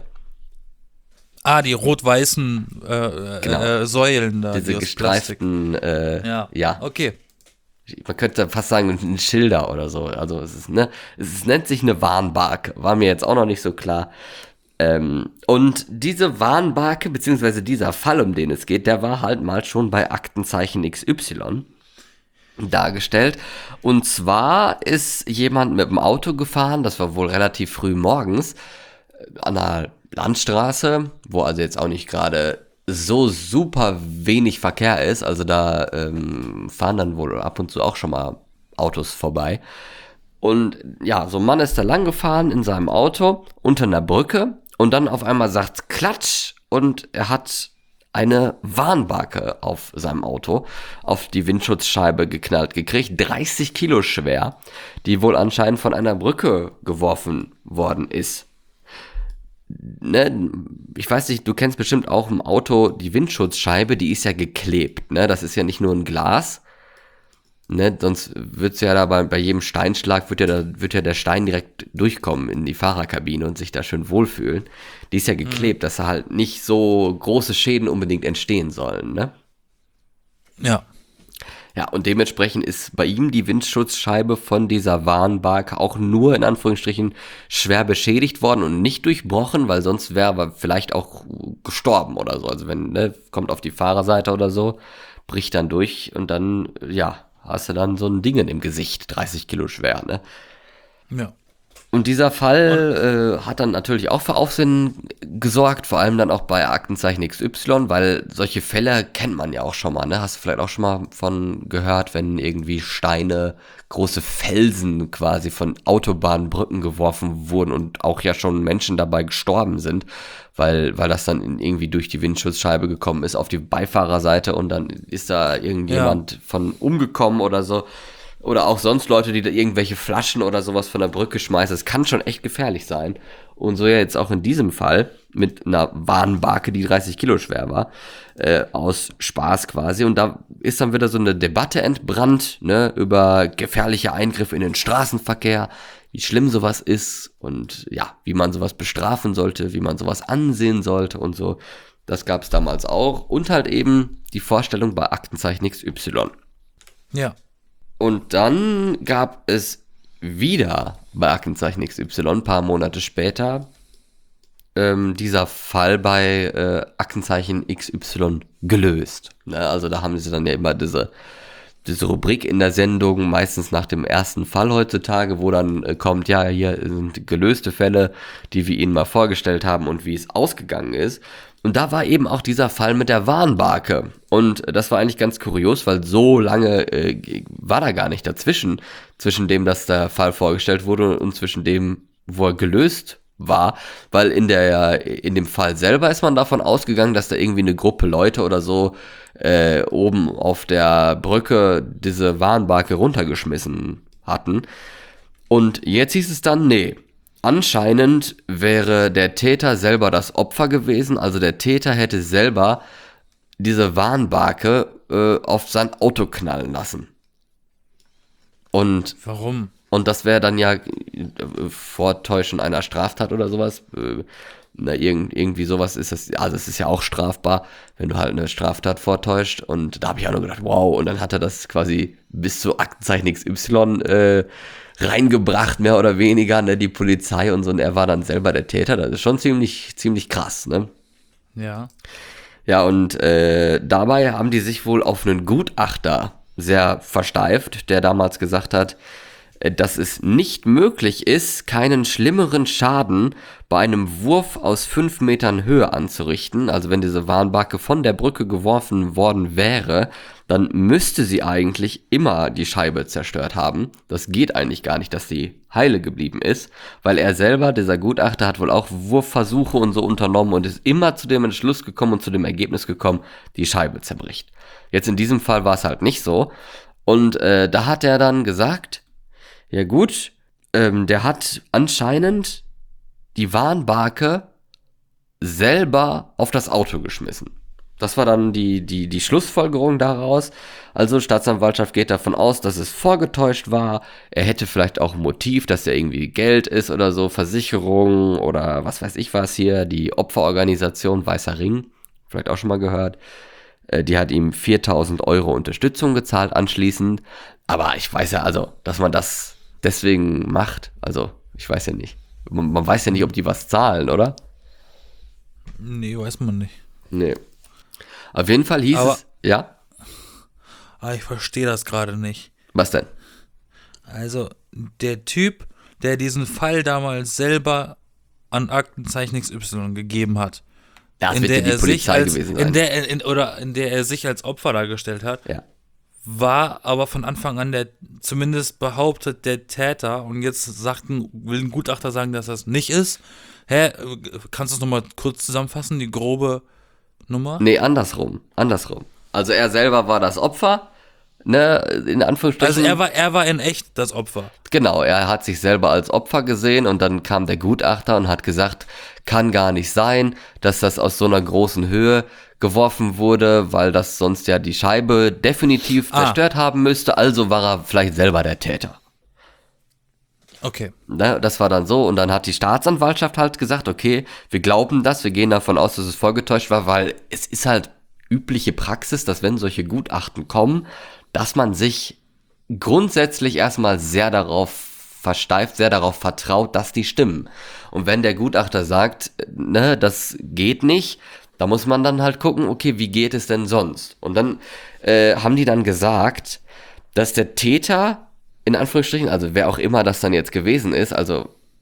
Ah, die rot-weißen äh, Genau. äh, Säulen da. Diese die aus Plastik. gestreiften, äh, Ja. ja. Okay. Man könnte fast sagen, ein Schilder oder so. Also es ist, ne, es ist, nennt sich eine Warnbarke. War mir jetzt auch noch nicht so klar. Ähm, und diese Warnbarke, beziehungsweise dieser Fall, um den es geht, der war halt mal schon bei Aktenzeichen X Y dargestellt. Und zwar ist jemand mit dem Auto gefahren, das war wohl relativ früh morgens, äh, an einer Landstraße, wo also jetzt auch nicht gerade so super wenig Verkehr ist. Also da ähm, fahren dann wohl ab und zu auch schon mal Autos vorbei. Und ja, so ein Mann ist da lang gefahren in seinem Auto unter einer Brücke und dann auf einmal sagt Klatsch und er hat eine Warnbarke auf seinem Auto auf die Windschutzscheibe geknallt gekriegt, dreißig Kilo schwer, die wohl anscheinend von einer Brücke geworfen worden ist. Ne, ich weiß nicht, du kennst bestimmt auch im Auto die Windschutzscheibe, die ist ja geklebt, ne? Das ist ja nicht nur ein Glas, ne? Sonst wird's ja da bei, bei jedem Steinschlag wird ja, da, wird ja der Stein direkt durchkommen in die Fahrerkabine und sich da schön wohlfühlen. Die ist ja geklebt, dass da halt nicht so große Schäden unbedingt entstehen sollen, ne? Ja. Ja, und dementsprechend ist bei ihm die Windschutzscheibe von dieser Warnbarke auch nur in Anführungsstrichen schwer beschädigt worden und nicht durchbrochen, weil sonst wäre er vielleicht auch gestorben oder so. Also wenn, ne, kommt auf die Fahrerseite oder so, bricht dann durch und dann, ja, hast du dann so ein Ding im Gesicht, dreißig Kilo schwer, ne? Ja. Und dieser Fall äh, hat dann natürlich auch für Aufsehen gesorgt, vor allem dann auch bei Aktenzeichen X Y, weil solche Fälle kennt man ja auch schon mal, ne? Hast du vielleicht auch schon mal von gehört, wenn irgendwie Steine, große Felsen quasi von Autobahnbrücken geworfen wurden und auch ja schon Menschen dabei gestorben sind, weil, weil das dann in- irgendwie durch die Windschutzscheibe gekommen ist auf die Beifahrerseite und dann ist da irgendjemand von umgekommen oder so. Oder auch sonst Leute, die da irgendwelche Flaschen oder sowas von der Brücke schmeißen. Es kann schon echt gefährlich sein. Und so ja jetzt auch in diesem Fall mit einer Warnbarke, die dreißig Kilo schwer war, äh, aus Spaß quasi. Und da ist dann wieder so eine Debatte entbrannt, ne, über gefährliche Eingriffe in den Straßenverkehr, wie schlimm sowas ist und ja, wie man sowas bestrafen sollte, wie man sowas ansehen sollte und so. Das gab es damals auch. Und halt eben die Vorstellung bei Aktenzeichen X Y. Ja. Und dann gab es wieder bei Aktenzeichen X Y, ein paar Monate später, ähm, dieser Fall bei äh, Aktenzeichen X Y gelöst. Ne? Also da haben sie dann ja immer diese, diese Rubrik in der Sendung, meistens nach dem ersten Fall heutzutage, wo dann äh, kommt, ja, hier sind gelöste Fälle, die wir Ihnen mal vorgestellt haben und wie es ausgegangen ist. Und da war eben auch dieser Fall mit der Warnbarke. Und das war eigentlich ganz kurios, weil so lange äh, war da gar nicht dazwischen, zwischen dem, dass der Fall vorgestellt wurde und zwischen dem, wo er gelöst war. Weil in der in dem Fall selber ist man davon ausgegangen, dass da irgendwie eine Gruppe Leute oder so äh, oben auf der Brücke diese Warnbarke runtergeschmissen hatten. Und jetzt hieß es dann, nee. Anscheinend wäre der Täter selber das Opfer gewesen, also der Täter hätte selber diese Warnbarke äh, auf sein Auto knallen lassen. Und, Warum? und das wäre dann ja äh, Vortäuschen einer Straftat oder sowas. Äh, na, irgend, irgendwie sowas ist das, also es ist ja auch strafbar, wenn du halt eine Straftat vortäuscht. Und da habe ich auch nur gedacht, wow, und dann hat er das quasi bis zu Aktenzeichen X Y äh, reingebracht, mehr oder weniger, ne, die Polizei und so, und er war dann selber der Täter. Das ist schon ziemlich, ziemlich krass, ne? Ja. Ja, und äh, dabei haben die sich wohl auf einen Gutachter sehr versteift, der damals gesagt hat, äh, dass es nicht möglich ist, keinen schlimmeren Schaden bei einem Wurf aus fünf Metern Höhe anzurichten. Also wenn diese Warnbarke von der Brücke geworfen worden wäre, dann müsste sie eigentlich immer die Scheibe zerstört haben. Das geht eigentlich gar nicht, dass sie heile geblieben ist, weil er selber, dieser Gutachter, hat wohl auch Wurfversuche und so unternommen und ist immer zu dem Entschluss gekommen und zu dem Ergebnis gekommen, die Scheibe zerbricht. Jetzt in diesem Fall war es halt nicht so. Und äh, da hat er dann gesagt, ja gut, ähm, der hat anscheinend die Warnbarke selber auf das Auto geschmissen. Das war dann die, die, die Schlussfolgerung daraus. Also Staatsanwaltschaft geht davon aus, dass es vorgetäuscht war. Er hätte vielleicht auch ein Motiv, dass er irgendwie Geld ist oder so, Versicherung oder was weiß ich was hier. Die Opferorganisation Weißer Ring, vielleicht auch schon mal gehört. Äh, die hat ihm viertausend Euro Unterstützung gezahlt anschließend. Aber ich weiß ja, also, dass man das deswegen macht, also ich weiß ja nicht. Man, man weiß ja nicht, ob die was zahlen, oder? Nee, weiß man nicht. Nee. Auf jeden Fall hieß Aber- es, ja? Aber ich verstehe das gerade nicht. Was denn? Also, der Typ, der diesen Fall damals selber an Aktenzeichen X Y gegeben hat, Das in wird ja der die er sich Polizei als, gewesen sein. in der in, oder in der er sich als Opfer dargestellt hat, Ja. war aber von Anfang an der zumindest behauptet der Täter, und jetzt sagt ein, will ein Gutachter sagen, dass das nicht ist. Hä, kannst du es nochmal kurz zusammenfassen, die grobe Nummer? Nee, andersrum. Andersrum. Also er selber war das Opfer, ne, in Anführungsstrichen. Also er war, er war in echt das Opfer. Genau, er hat sich selber als Opfer gesehen und dann kam der Gutachter und hat gesagt, kann gar nicht sein, dass das aus so einer großen Höhe geworfen wurde, weil das sonst ja die Scheibe definitiv Ah. zerstört haben müsste, also war er vielleicht selber der Täter. Okay. Ne, das war dann so und dann hat die Staatsanwaltschaft halt gesagt, okay, wir glauben das, wir gehen davon aus, dass es vorgetäuscht war, weil es ist halt übliche Praxis, dass wenn solche Gutachten kommen, dass man sich grundsätzlich erstmal sehr darauf versteift, sehr darauf vertraut, dass die stimmen. Und wenn der Gutachter sagt, ne, das geht nicht, da muss man dann halt gucken, okay, wie geht es denn sonst? Und dann äh, haben die dann gesagt, dass der Täter, in Anführungsstrichen, also wer auch immer das dann jetzt gewesen ist, also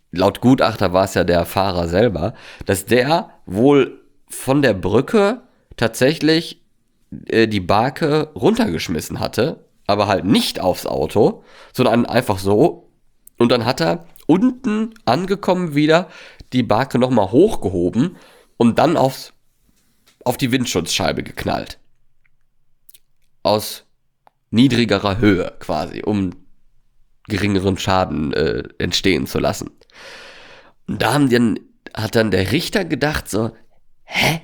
laut Gutachter war es ja der Fahrer selber, dass der wohl von der Brücke tatsächlich äh, die Barke runtergeschmissen hatte, aber halt nicht aufs Auto, sondern einfach so. Und dann hat er unten angekommen wieder die Barke nochmal hochgehoben und dann aufs, auf die Windschutzscheibe geknallt. Aus niedrigerer Höhe quasi, um geringeren Schaden äh, entstehen zu lassen. Und da haben dann, hat dann der Richter gedacht so, hä?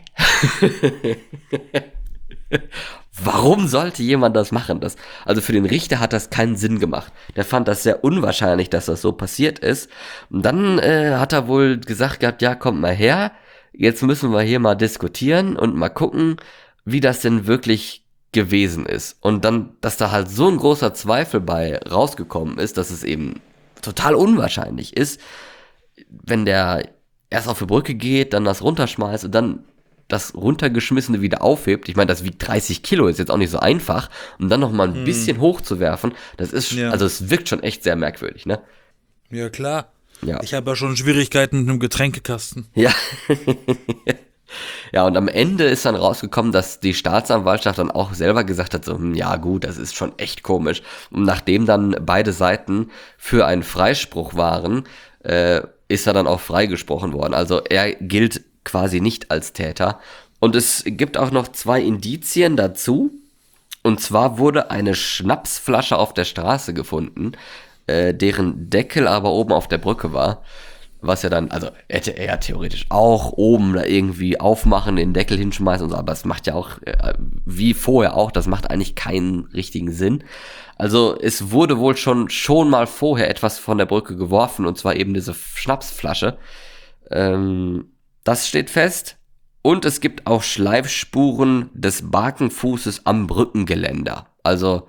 Warum sollte jemand das machen? Das, also für den Richter hat das keinen Sinn gemacht. Der fand das sehr unwahrscheinlich, dass das so passiert ist. Und dann äh, hat er wohl gesagt gehabt, ja, kommt mal her, jetzt müssen wir hier mal diskutieren und mal gucken, wie das denn wirklich gewesen ist. Und dann, dass da halt so ein großer Zweifel bei rausgekommen ist, dass es eben total unwahrscheinlich ist, wenn der erst auf die Brücke geht, dann das runterschmeißt und dann das runtergeschmissene wieder aufhebt. Ich meine, das wiegt dreißig Kilo, ist jetzt auch nicht so einfach. Um dann noch mal ein hm. bisschen hochzuwerfen, das ist, ja. also es wirkt schon echt sehr merkwürdig, ne? Ja, klar. Ja. Ich habe ja schon Schwierigkeiten mit einem Getränkekasten. Ja. Ja, und am Ende ist dann rausgekommen, dass die Staatsanwaltschaft dann auch selber gesagt hat, so, hm, ja gut, das ist schon echt komisch. Und nachdem dann beide Seiten für einen Freispruch waren, äh, ist er dann auch freigesprochen worden. Also er gilt quasi nicht als Täter. Und es gibt auch noch zwei Indizien dazu. Und zwar wurde eine Schnapsflasche auf der Straße gefunden, äh, deren Deckel aber oben auf der Brücke war. Was ja dann, also hätte er ja theoretisch auch oben da irgendwie aufmachen, den Deckel hinschmeißen und so, aber es macht ja auch, äh, wie vorher auch, das macht eigentlich keinen richtigen Sinn. Also es wurde wohl schon, schon mal vorher etwas von der Brücke geworfen, und zwar eben diese Schnapsflasche. Ähm, das steht fest. Und es gibt auch Schleifspuren des Barkenfußes am Brückengeländer. Also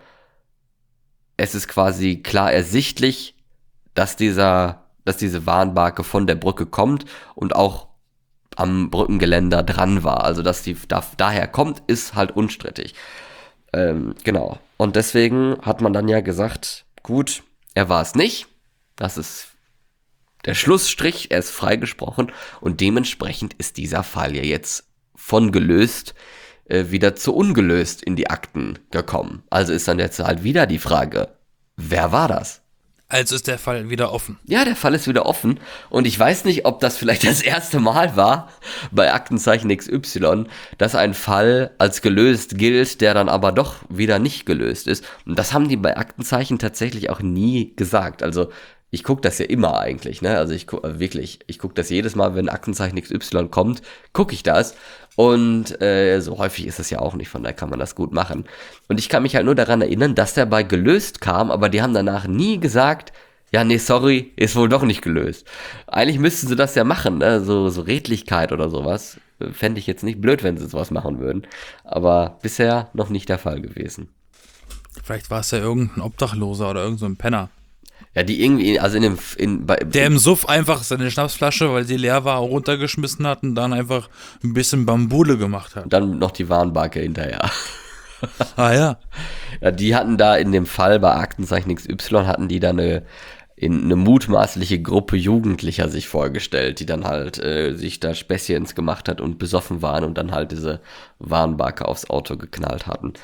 es ist quasi klar ersichtlich, dass dieser dass diese Warnbarke von der Brücke kommt und auch am Brückengeländer dran war. Also, dass die da, daher kommt, ist halt unstrittig. Ähm, genau. Und deswegen hat man dann ja gesagt, gut, er war es nicht. Das ist der Schlussstrich, er ist freigesprochen und dementsprechend ist dieser Fall ja jetzt von gelöst äh, wieder zu ungelöst in die Akten gekommen. Also ist dann jetzt halt wieder die Frage, wer war das? Also ist der Fall wieder offen. Ja, der Fall ist wieder offen. Und ich weiß nicht, ob das vielleicht das erste Mal war bei Aktenzeichen X Y, dass ein Fall als gelöst gilt, der dann aber doch wieder nicht gelöst ist. Und das haben die bei Aktenzeichen tatsächlich auch nie gesagt. Also ich gucke das ja immer eigentlich, ne? Also ich gucke wirklich, ich gucke das jedes Mal, wenn Aktenzeichen X Y kommt, gucke ich das. Und äh, so häufig ist es ja auch nicht, von daher kann man das gut machen. Und ich kann mich halt nur daran erinnern, dass der bei gelöst kam, aber die haben danach nie gesagt, ja, nee, sorry, ist wohl doch nicht gelöst. Eigentlich müssten sie das ja machen, ne? So, so Redlichkeit oder sowas. Fände ich jetzt nicht blöd, wenn sie sowas machen würden. Aber bisher noch nicht der Fall gewesen. Vielleicht war es ja irgendein Obdachloser oder irgend so ein Penner. Ja, die irgendwie, also in dem, in, bei, der im Suff einfach seine Schnapsflasche, weil sie leer war, runtergeschmissen hat und dann einfach ein bisschen Bambule gemacht hat. Und dann noch die Warnbarke hinterher. Ah ja. Ja, die hatten da in dem Fall bei Aktenzeichen X Y, hatten die da eine, in, eine mutmaßliche Gruppe Jugendlicher sich vorgestellt, die dann halt äh, sich da Späßchens gemacht hat und besoffen waren und dann halt diese Warnbarke aufs Auto geknallt hatten.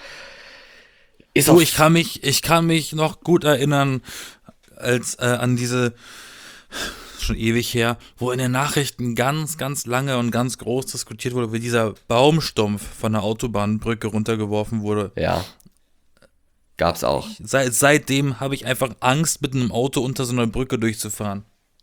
Ist so, ich kann mich, ich kann mich noch gut erinnern, als äh, an diese, schon ewig her, wo in den Nachrichten ganz, ganz lange und ganz groß diskutiert wurde, wie dieser Baumstumpf von der Autobahnbrücke runtergeworfen wurde. Ja, gab's auch. Seit, seitdem habe ich einfach Angst, mit einem Auto unter so einer Brücke durchzufahren.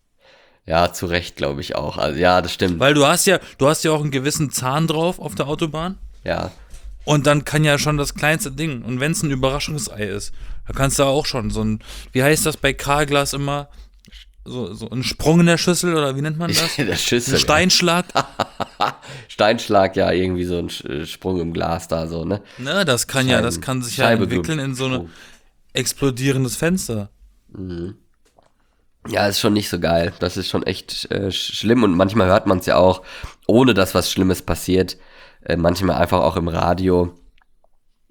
Ja, zu Recht, glaube ich auch. Also, ja, das stimmt. Weil du hast ja, du hast ja auch einen gewissen Zahn drauf auf der Autobahn. Ja. Und dann kann ja schon das kleinste Ding, und wenn es ein Überraschungsei ist, da kannst du auch schon so ein, wie heißt das bei Karglas immer, so, so ein Sprung in der Schüssel, oder wie nennt man das? Der Schüssel. Ein Steinschlag. Ja. Steinschlag, ja, irgendwie so ein Sprung im Glas da, so, ne? Na, das kann Scheiben, ja, das kann sich ja entwickeln in so ein oh. explodierendes Fenster. Mhm. Ja, ist schon nicht so geil. Das ist schon echt äh, schlimm, und manchmal hört man es ja auch, ohne dass was Schlimmes passiert. Manchmal einfach auch im Radio,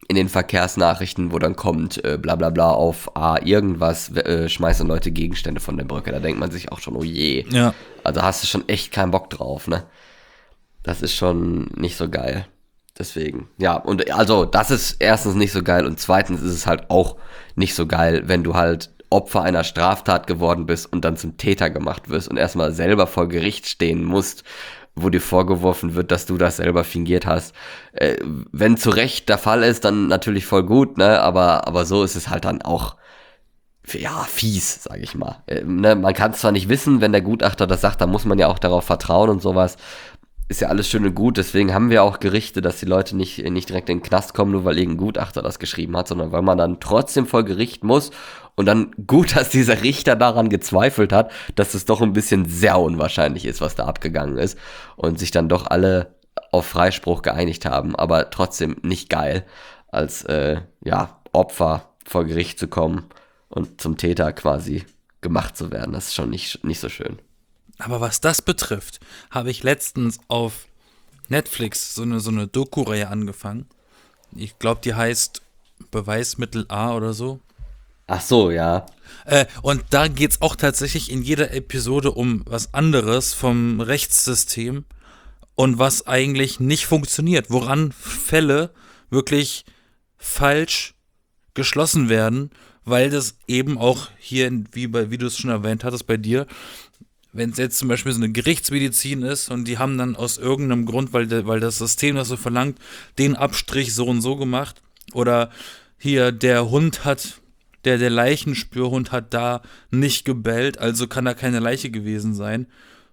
in den Verkehrsnachrichten, wo dann kommt, äh, bla bla bla auf A, irgendwas, äh, schmeißen Leute Gegenstände von der Brücke. Da denkt man sich auch schon, oh je. Ja. Also hast du schon echt keinen Bock drauf, ne? Das ist schon nicht so geil. Deswegen, ja, und also das ist erstens nicht so geil und zweitens ist es halt auch nicht so geil, wenn du halt Opfer einer Straftat geworden bist und dann zum Täter gemacht wirst und erstmal selber vor Gericht stehen musst, wo dir vorgeworfen wird, dass du das selber fingiert hast. Äh, wenn zu Recht der Fall ist, dann natürlich voll gut, ne, aber, aber so ist es halt dann auch, ja, fies, sag ich mal. Äh, ne? Man kann es zwar nicht wissen, wenn der Gutachter das sagt, dann muss man ja auch darauf vertrauen und sowas. Ist ja alles schön und gut, deswegen haben wir auch Gerichte, dass die Leute nicht, nicht direkt in den Knast kommen, nur weil irgendein Gutachter das geschrieben hat, sondern weil man dann trotzdem vor Gericht muss und dann gut, dass dieser Richter daran gezweifelt hat, dass es doch ein bisschen sehr unwahrscheinlich ist, was da abgegangen ist und sich dann doch alle auf Freispruch geeinigt haben, aber trotzdem nicht geil, als äh, ja, Opfer vor Gericht zu kommen und zum Täter quasi gemacht zu werden. Das ist schon nicht, nicht so schön. Aber was das betrifft, habe ich letztens auf Netflix so eine, so eine Doku-Reihe angefangen. Ich glaube, die heißt Beweismittel A oder so. Ach so, ja. Äh, und da geht es auch tatsächlich in jeder Episode um was anderes vom Rechtssystem und was eigentlich nicht funktioniert, woran Fälle wirklich falsch geschlossen werden, weil das eben auch hier, wie, bei, wie du es schon erwähnt hattest bei dir, wenn es jetzt zum Beispiel so eine Gerichtsmedizin ist und die haben dann aus irgendeinem Grund, weil, de, weil das System das so verlangt, den Abstrich so und so gemacht. Oder hier der Hund hat, der, der Leichenspürhund hat da nicht gebellt, also kann da keine Leiche gewesen sein,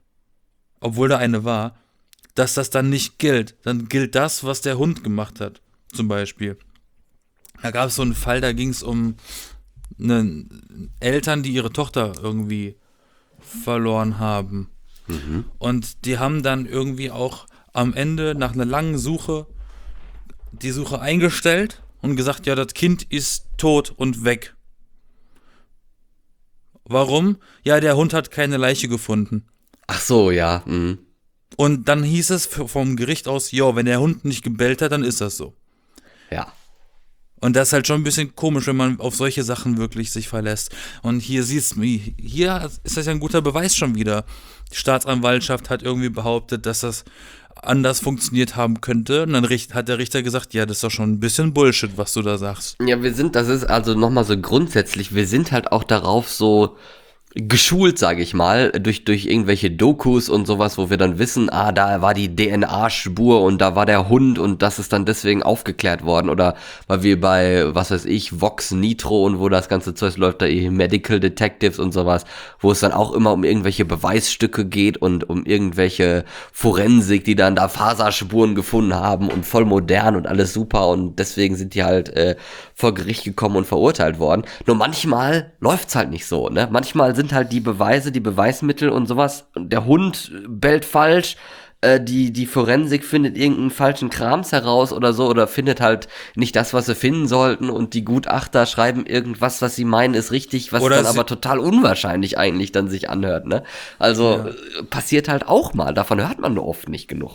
obwohl da eine war, dass das dann nicht gilt. Dann gilt das, was der Hund gemacht hat, zum Beispiel. Da gab es so einen Fall, da ging es um eine Eltern, die ihre Tochter irgendwie verloren haben. Mhm. Und die haben dann irgendwie auch am Ende nach einer langen Suche die Suche eingestellt und gesagt, ja, das Kind ist tot und weg. Warum? Ja, der Hund hat keine Leiche gefunden. Ach so, ja. Mhm. Und dann hieß es vom Gericht aus, ja, wenn der Hund nicht gebellt hat, dann ist das so. Ja. Und das ist halt schon ein bisschen komisch, wenn man auf solche Sachen wirklich sich verlässt. Und hier siehst du, hier ist das ja ein guter Beweis schon wieder. Die Staatsanwaltschaft hat irgendwie behauptet, dass das anders funktioniert haben könnte. Und dann hat der Richter gesagt, ja, das ist doch schon ein bisschen Bullshit, was du da sagst. Ja, wir sind, das ist also nochmal so grundsätzlich, wir sind halt auch darauf so geschult, sage ich mal, durch durch irgendwelche Dokus und sowas, wo wir dann wissen, ah, da war die D N A-Spur und da war der Hund und das ist dann deswegen aufgeklärt worden oder weil wir bei, was weiß ich, Vox Nitro und wo das ganze Zeug läuft, da eh Medical Detectives und sowas, wo es dann auch immer um irgendwelche Beweisstücke geht und um irgendwelche Forensik, die dann da Faserspuren gefunden haben und voll modern und alles super und deswegen sind die halt äh, vor Gericht gekommen und verurteilt worden. Nur manchmal läuft's halt nicht so, ne? Manchmal sind halt die Beweise, die Beweismittel und sowas. Der Hund bellt falsch, äh, die, die Forensik findet irgendeinen falschen Krams heraus oder so oder findet halt nicht das, was sie finden sollten und die Gutachter schreiben irgendwas, was sie meinen, ist richtig, was oder dann aber total unwahrscheinlich eigentlich dann sich anhört, ne? Also ja. äh, passiert halt auch mal, davon hört man nur oft nicht genug.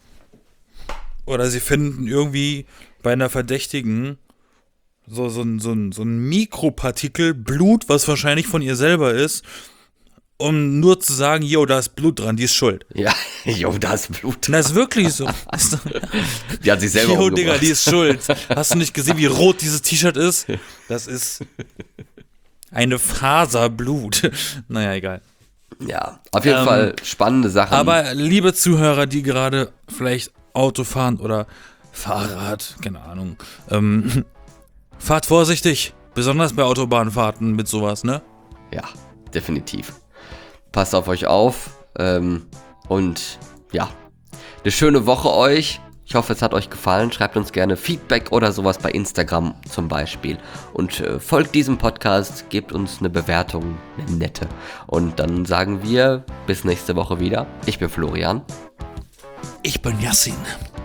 Oder sie finden irgendwie bei einer Verdächtigen so, so, ein, so, ein, so ein Mikropartikel Blut, was wahrscheinlich von ihr selber ist, um nur zu sagen, jo, da ist Blut dran, die ist schuld. Ja, jo, da ist Blut dran. Das ist wirklich so. Die hat sich selber Jo, umgebracht. Digga, die ist schuld. Hast du nicht gesehen, wie rot dieses T-Shirt ist? Das ist eine Faser Blut. Naja, egal. Ja, auf jeden ähm, Fall spannende Sachen. Aber liebe Zuhörer, die gerade vielleicht Auto fahren oder Fahrrad, keine Ahnung, ähm, fahrt vorsichtig, besonders bei Autobahnfahrten mit sowas, ne? Ja, definitiv. Passt auf euch auf ähm, und ja, eine schöne Woche euch. Ich hoffe, es hat euch gefallen. Schreibt uns gerne Feedback oder sowas bei Instagram zum Beispiel. Und äh, folgt diesem Podcast, gebt uns eine Bewertung, eine nette. Und dann sagen wir bis nächste Woche wieder. Ich bin Florian. Ich bin Yassin.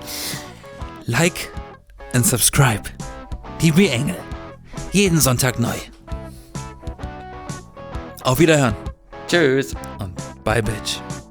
Like and subscribe. Die B-Engel. Jeden Sonntag neu. Auf Wiederhören. Tschüss. Und bye, Bitch.